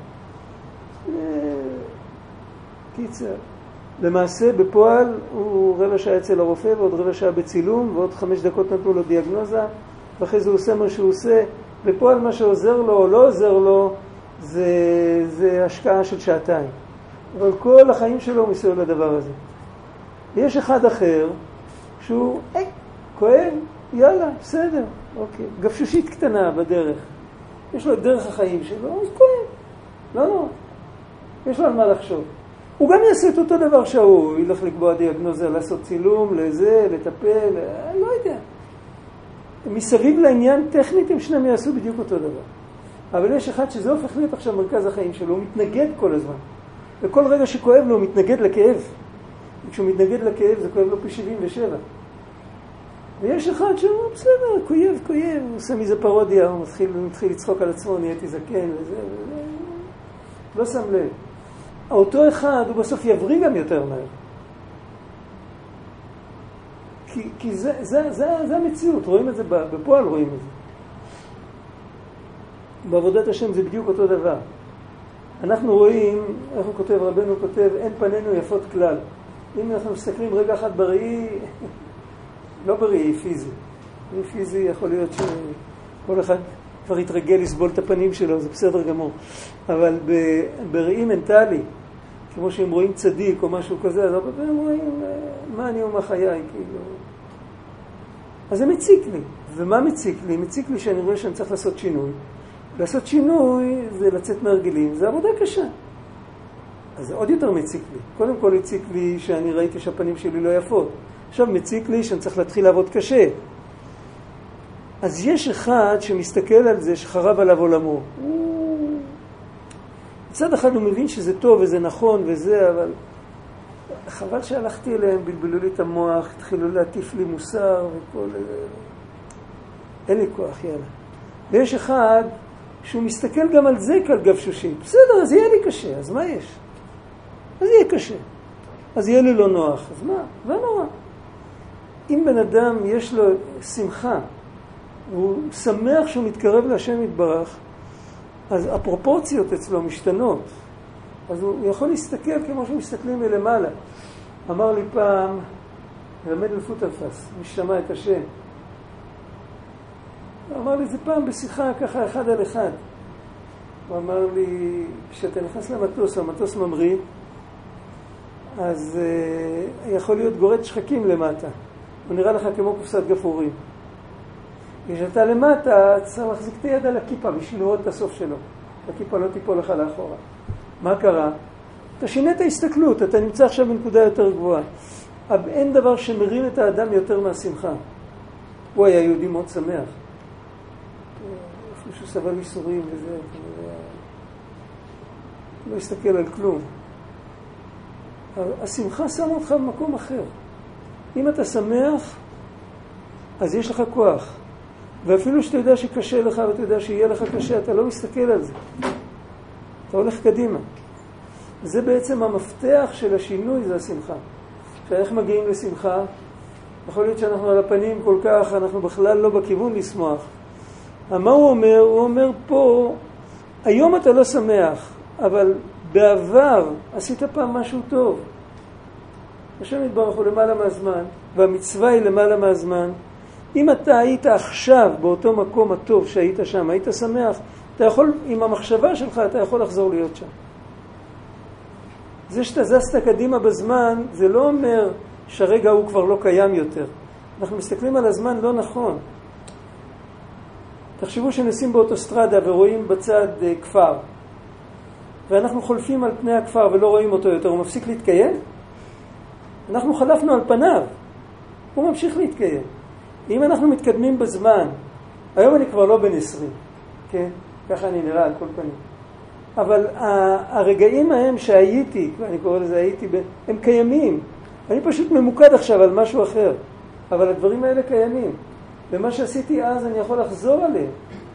קיצר. למעשה בפועל הוא 15 שעה אצל הרופא ועוד 15 שעה בצילום ועוד 5 דקות נתנו לו דיאגנוזה, ואחרי זה הוא עושה מה שהוא עושה. בפועל מה שעוזר לו או לא עוזר לו זה השקעה של 2 שעות. אבל כל החיים שלו הוא מסוים לדבר הזה. יש אחד אחר שהוא כואב, יאללה, בסדר, אוקיי. גפשושית קטנה בדרך. יש לו את דרך החיים שלו, אז כואב. לא. יש לו על מה לחשוב. הוא גם יעשה את אותו דבר שהוא ילך לקבוע דיאגנוזה, לעשות צילום, לטפל, לא יודע. מסביב לעניין טכנית הם שניהם יעשו בדיוק אותו דבר. אבל יש אחד שזה הופך להיות עכשיו מרכז החיים שלו, הוא מתנגד כל הזמן. וכל רגע שכואב לו הוא מתנגד לכאב. וכשהוא מתנגד לכאב זה כואב לו פי 77. ויש אחד שהוא בסדר, כואב, הוא עושה מזה פרודיה, הוא מתחיל לצחוק על עצמו, נהייתי זקן וזה. לא שם לב. אותו אחד הוא בסוף יבריא גם יותר מהר. כי זה המציאות, רואים את זה בפועל, רואים את זה. בעבודת השם זה בדיוק אותו דבר. אנחנו רואים, איך הוא כותב, רבנו כותב, אין פנינו יפות כלל. אם אנחנו מסתכלים רגע אחד בראי, לא בראי פיזי. בראי פיזי יכול להיות שכל אחד כבר התרגל לסבול את הפנים שלו, זה בסדר גמור. אבל בראי מנטלי, כמו שהם רואים צדיק או משהו כזה, אז הרבה פעמים רואים, מה אני ומה חיי, כאילו. אז זה מציק לי. ומה מציק לי? מציק לי שאני רואה שאני צריך לעשות שינוי. לעשות שינוי זה לצאת מהרגלים, זה עבודה קשה. אז זה עוד יותר מציק לי. קודם כל הציק לי שאני ראיתי שהפנים שלי לא יפות. עכשיו מציק לי שאני צריך להתחיל לעבוד קשה. אז יש אחד שמסתכל על זה שחרב עליו עולמו. מצד אחד הוא מבין שזה טוב וזה נכון וזה, אבל חבל שהלכתי אליהם, בלבלו לי את המוח, התחילו להטיף לי מוסר וכל... אין לי כוח, יאללה. ויש אחד שהוא מסתכל גם על זה כעל גבשושית. בסדר, אז יהיה לי קשה, אז מה יש? אז יהיה קשה. אז יהיה לי לא נוח, אז מה? לא נורא. אם בן אדם יש לו שמחה, והוא שמח שהוא מתקרב להשם יתברך, אז הפרופורציות אצלו משתנות. אז הוא יכול להסתכל כמו שמסתכלים מלמעלה. אמר לי פעם, למד לפות אלפס, מי ששמע את השם. הוא אמר לי זה פעם בשיחה ככה אחד על אחד. הוא אמר לי, כשאתה נכנס למטוס, המטוס ממריא, אז יכול להיות גורד שחקים למטה. הוא נראה לך כמו קופסת גפרורים. כשאתה למטה, צריך להחזיק את היד על הכיפה בשביל לראות את הסוף שלו. הכיפה לא תיפול לך לאחורה. מה קרה? אתה שינה את ההסתכלות, אתה נמצא עכשיו בנקודה יותר גבוהה. אבל אין דבר שמרים את האדם יותר מהשמחה. הוא היה יהודי מאוד שמח. אפילו שהוא סבל ייסורים וזה, לא הסתכל על כלום. השמחה שם אותך במקום אחר. אם אתה שמח, אז יש לך כוח. ואפילו שאתה יודע שקשה לך ואתה יודע שיהיה לך קשה, אתה לא מסתכל על זה. אתה הולך קדימה. זה בעצם המפתח של השינוי, זה השמחה. איך מגיעים לשמחה? יכול להיות שאנחנו על הפנים כל כך, אנחנו בכלל לא בכיוון לשמוח. מה הוא אומר? הוא אומר פה, היום אתה לא שמח, אבל בעבר עשית פעם משהו טוב. השם יתברך הוא למעלה מהזמן, והמצווה היא למעלה מהזמן. אם אתה היית עכשיו באותו מקום הטוב שהיית שם, היית שמח, אתה יכול, עם המחשבה שלך, אתה יכול לחזור להיות שם. זה שאתה זזת קדימה בזמן, זה לא אומר שהרגע הוא כבר לא קיים יותר. אנחנו מסתכלים על הזמן לא נכון. תחשבו שנשים באוטוסטרדה ורואים בצד כפר, ואנחנו חולפים על פני הכפר ולא רואים אותו יותר, הוא מפסיק להתקיים? אנחנו חלפנו על פניו, הוא ממשיך להתקיים. אם אנחנו מתקדמים בזמן, היום אני כבר לא בן 20, כן? ככה אני נראה על כל פנים. אבל הרגעים ההם שהייתי, אני קורא לזה הייתי, הם קיימים. אני פשוט ממוקד עכשיו על משהו אחר, אבל הדברים האלה קיימים. ומה שעשיתי אז אני יכול לחזור עליהם.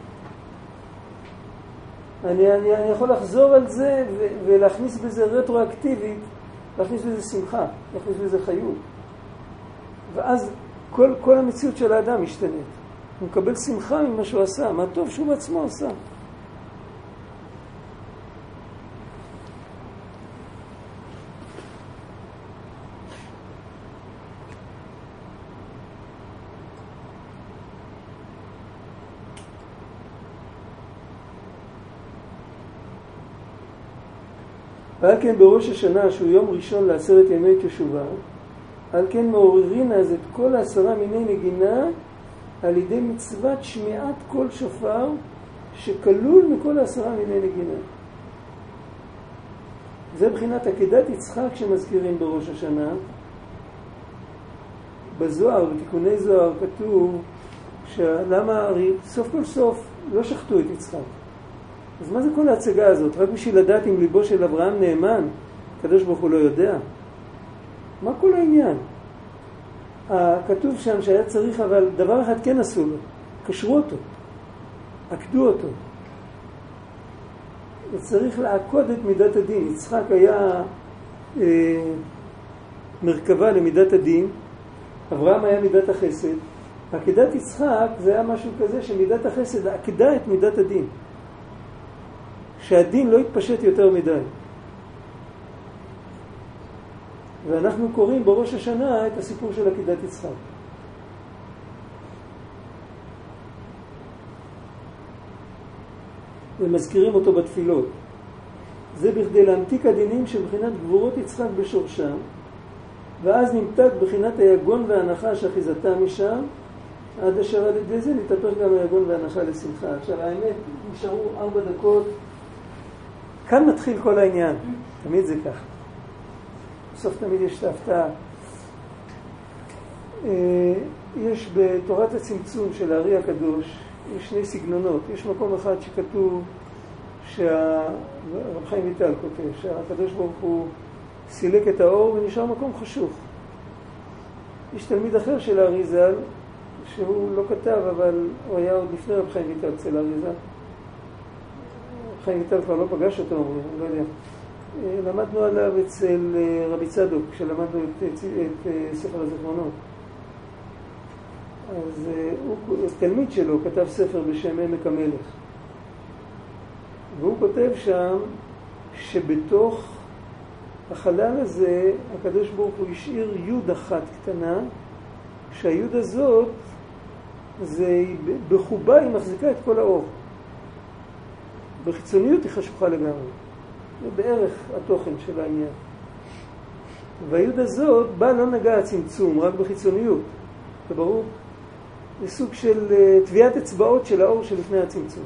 אני יכול לחזור על זה ולהכניס בזה רטרואקטיבית, להכניס בזה שמחה, להכניס בזה חיות. ואז כל המציאות של האדם משתנית. הוא מקבל שמחה ממה שהוא עשה, מה טוב שהוא בעצמו עשה. ועל כן בראש השנה, שהוא יום ראשון לעשרת ימי תשובה, על כן מעוררים אז את כל 10 מיני נגינה על ידי מצוות שמיעת קול שופר שכלול מכל 10 מיני נגינה. זה בחינת עקדת יצחק שמזכירים בראש השנה. בזוהר, בתיקוני זוהר, כתוב שלמה סוף כל סוף לא שחטו את יצחק. אז מה זה כל ההצגה הזאת? רק בשביל לדעת אם ליבו של אברהם נאמן, הקדוש ברוך הוא לא יודע. מה כל העניין? כתוב שם שהיה צריך, אבל דבר אחד כן עשו לו. קשרו אותו. עקדו אותו. וצריך לעקוד את מידת הדין. יצחק היה מרכבה למידת הדין. אברהם היה מידת החסד. עקדת יצחק זה היה משהו כזה שמידת החסד עקדה את מידת הדין. שהדין לא יתפשט יותר מדי. ואנחנו קוראים בראש השנה את הסיפור של עקדת יצחק. ומזכירים אותו בתפילות. זה בכדי להמתיק הדינים שבחינת גבורות יצחק בשורשם, ואז נמתק בחינת היגון והנחה שאחיזתה משם, עד אשר על ידי זה נתהפך גם היגון והנחה לשמחה. עכשיו האמת, נשארו 4 דקות, כאן מתחיל כל העניין, תמיד זה ככה. בסוף תמיד יש את ההפתעה. יש בתורת הצמצום של הארי הקדוש, יש 2 סגנונות. יש מקום אחד שכתוב, רב חיים ויטל כותב, שהקדוש ברוך הוא סילק את האור ונשאר מקום חשוך. יש תלמיד אחר של הארי ז"ל, שהוא לא כתב, אבל הוא היה עוד לפני רב חיים ויטל אצל הארי ז"ל. רב חיים ויטל כבר לא פגש אותו, אני לא יודע. למדנו עליו אצל רבי צדוק, כשלמדנו את ספר הזיכרונות. אז תלמיד שלו כתב ספר בשם עמק המלך. והוא כותב שם שבתוך החלל הזה הקדוש ברוך הוא השאיר יוד אחת קטנה, שהיוד הזאת זה בחובה היא מחזיקה את כל האור. בחיצוניות היא חשוכה לגמרי. זה בערך התוכן של העניין. והיוד הזאת בה לא נגע הצמצום, רק בחיצוניות. זה ברור? זה סוג של טביעת אצבעות של האור שלפני הצמצום.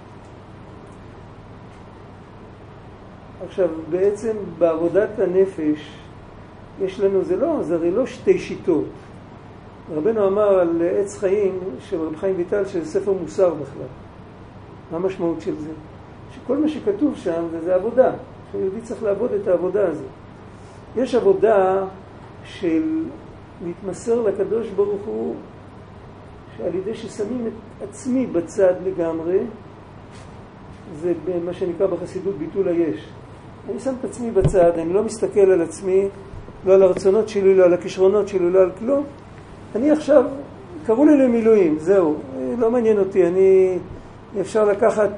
עכשיו, בעצם בעבודת הנפש יש לנו, זה הרי לא 2 שיטות. רבנו אמר על עץ חיים של רב חיים ויטל שזה ספר מוסר בכלל. מה המשמעות של זה? שכל מה שכתוב שם זה עבודה. שיהודי צריך לעבוד את העבודה הזאת. יש עבודה של להתמסר לקדוש ברוך הוא, שעל ידי ששמים את עצמי בצד לגמרי, זה מה שנקרא בחסידות ביטול היש. אני שם את עצמי בצד, אני לא מסתכל על עצמי, לא על הרצונות שלי, לא על הכישרונות שלי, לא על כלום. אני עכשיו, קראו לי למילואים, זהו, לא מעניין אותי, אפשר לקחת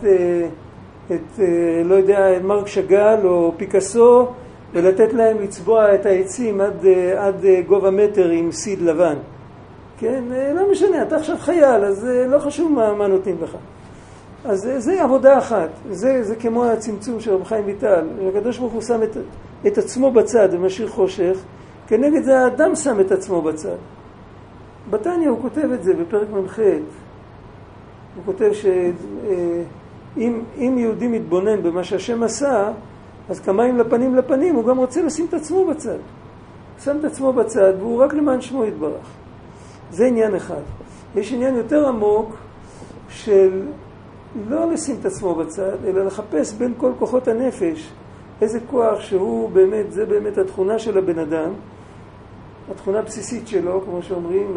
לא יודע, את מרק שגל או פיקאסו, ולתת להם לצבוע את העצים עד גובה מטר עם סיד לבן. כן, לא משנה, אתה עכשיו חייל, אז לא חשוב מה נותנים לך. אז זה עבודה אחת, זה כמו הצמצום של רב חיים ויטל. הקדוש ברוך הוא שם את עצמו בצד ומשאיר חושך, כנגד זה האדם שם את עצמו בצד. בתניא הוא כותב את זה בפרק מ"ח. הוא כותב שאם יהודי מתבונן במה שהשם עשה, אז כמיים לפנים, הוא גם רוצה לשים את עצמו בצד. שם את עצמו בצד, והוא רק למען שמו יתברך. זה עניין אחד. יש עניין יותר עמוק של לא לשים את עצמו בצד, אלא לחפש בין כל כוחות הנפש איזה כוח שהוא באמת, זה באמת התכונה של הבן אדם, התכונה הבסיסית שלו, כמו שאומרים,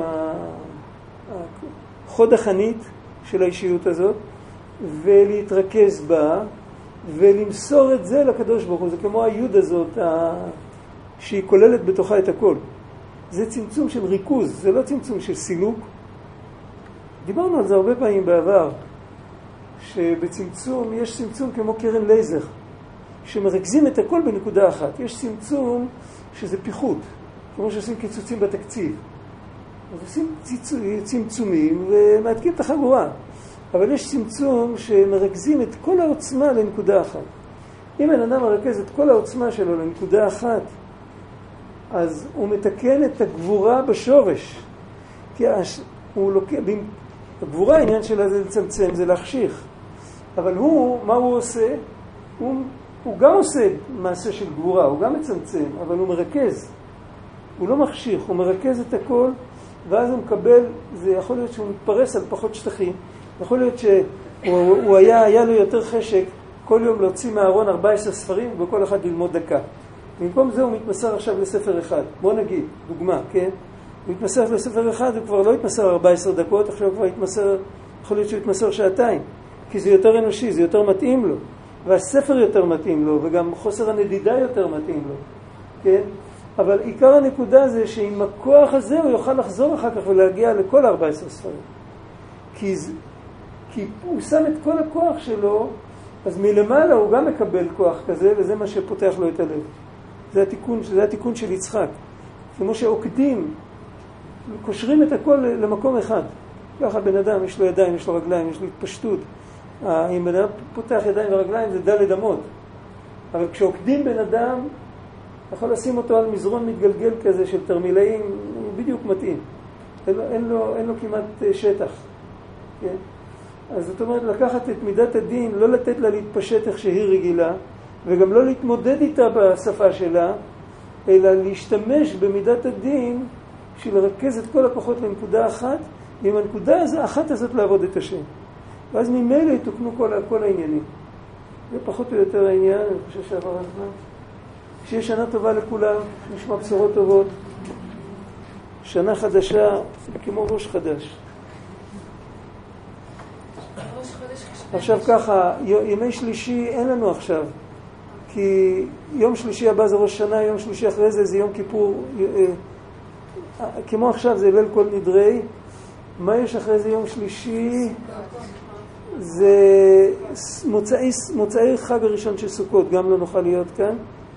חוד החנית של האישיות הזאת, ולהתרכז בה, ולמסור את זה לקדוש ברוך הוא. זה כמו היוד הזאת, שהיא כוללת בתוכה את הכל. זה צמצום של ריכוז, זה לא צמצום של סילוק. דיברנו על זה הרבה פעמים בעבר, שבצמצום, יש צמצום כמו קרן לייזר, שמרכזים את הכל בנקודה אחת. יש צמצום שזה פיחות, כמו שעושים קיצוצים בתקציב. אז עושים צמצומים ומעתקים את החגורה. אבל יש צמצום שמרכזים את כל העוצמה לנקודה אחת. אם אין אדם מרכז את כל העוצמה שלו לנקודה אחת, אז הוא מתקן את הגבורה בשורש. כי הוא לוקח, הגבורה העניין שלה זה לצמצם, זה להחשיך. אבל מה הוא עושה? הוא גם עושה מעשה של גבורה, הוא גם מצמצם, אבל הוא מרכז. הוא לא מחשיך, הוא מרכז את הכל, ואז הוא מקבל, זה יכול להיות שהוא מתפרס על פחות שטחים, יכול להיות שהוא היה לו יותר חשק כל יום להוציא מהארון 14 ספרים, ובכל אחד ללמוד דקה. במקום זה הוא מתמסר עכשיו לספר אחד. בוא נגיד, דוגמה, כן? הוא מתמסר לספר אחד, הוא כבר לא התמסר 14 דקות, עכשיו הוא כבר התמסר, יכול להיות שהוא התמסר שעתיים, כי זה יותר אנושי, זה יותר מתאים לו, והספר יותר מתאים לו, וגם חוסר הנדידה יותר מתאים לו, כן? אבל עיקר הנקודה זה שעם הכוח הזה הוא יוכל לחזור אחר כך ולהגיע לכל 14 ספרים. כי הוא שם את כל הכוח שלו, אז מלמעלה הוא גם מקבל כוח כזה, וזה מה שפותח לו את הלב. זה התיקון של יצחק. כמו שעוקדים, קושרים את הכל למקום אחד. ככה בן אדם, יש לו ידיים, יש לו רגליים, יש לו התפשטות. אם בן אדם פותח ידיים ורגליים זה דלת אמות. אבל כשעוקדים בן אדם, יכול לשים אותו על מזרון מתגלגל כזה של תרמילאים, הוא בדיוק מתאים. אין לו כמעט שטח. כן? אז זאת אומרת, לקחת את מידת הדין, לא לתת לה להתפשט איך שהיא רגילה, וגם לא להתמודד איתה בשפה שלה, אלא להשתמש במידת הדין, בשביל לרכז את כל הכוחות לנקודה אחת, ועם הנקודה האחת הזאת לעבוד את השם. ואז ממילא יתוקנו כל העניינים. זה פחות או יותר העניין, אני חושב שעבר הזמן. שיהיה שנה טובה לכולם, נשמע בשורות טובות. שנה חדשה, כמו ראש חדש. עכשיו ככה, ימי שלישי אין לנו עכשיו, כי יום שלישי הבא זה ראש שנה, יום שלישי אחרי זה יום כיפור, כמו עכשיו זה ליל כל נדרי. מה יש אחרי זה יום שלישי? זה מוצאי חג הראשון של סוכות, גם לא נוכל להיות כאן.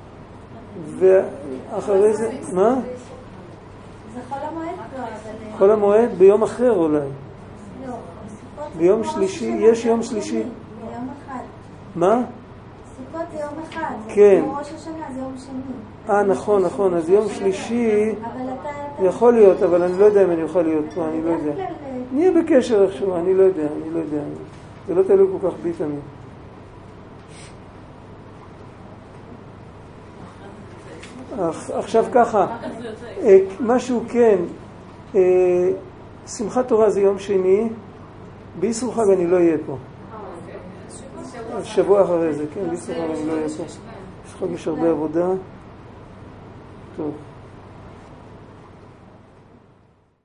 ואחרי זה, מה? זה חול המועד כבר. חול המועד ביום אחר אולי. לא. ביום שלישי, יש יום שלישי. ביום אחד. מה? סוכות זה יום אחד. כן. ראש השנה זה יום שני. נכון, אז יום שלישי יכול להיות, אבל אני לא יודע אם אני יכול להיות פה, אני לא יודע. נהיה בקשר איכשהו, אני לא יודע. זה לא תלוי כל כך בי תמיד. עכשיו ככה, משהו כן, שמחת תורה זה יום שני, באיסור חג אני לא אהיה פה. שבוע אחרי זה, כן, באיסור חג אני לא אהיה פה. יש חג, יש הרבה עבודה. טוב.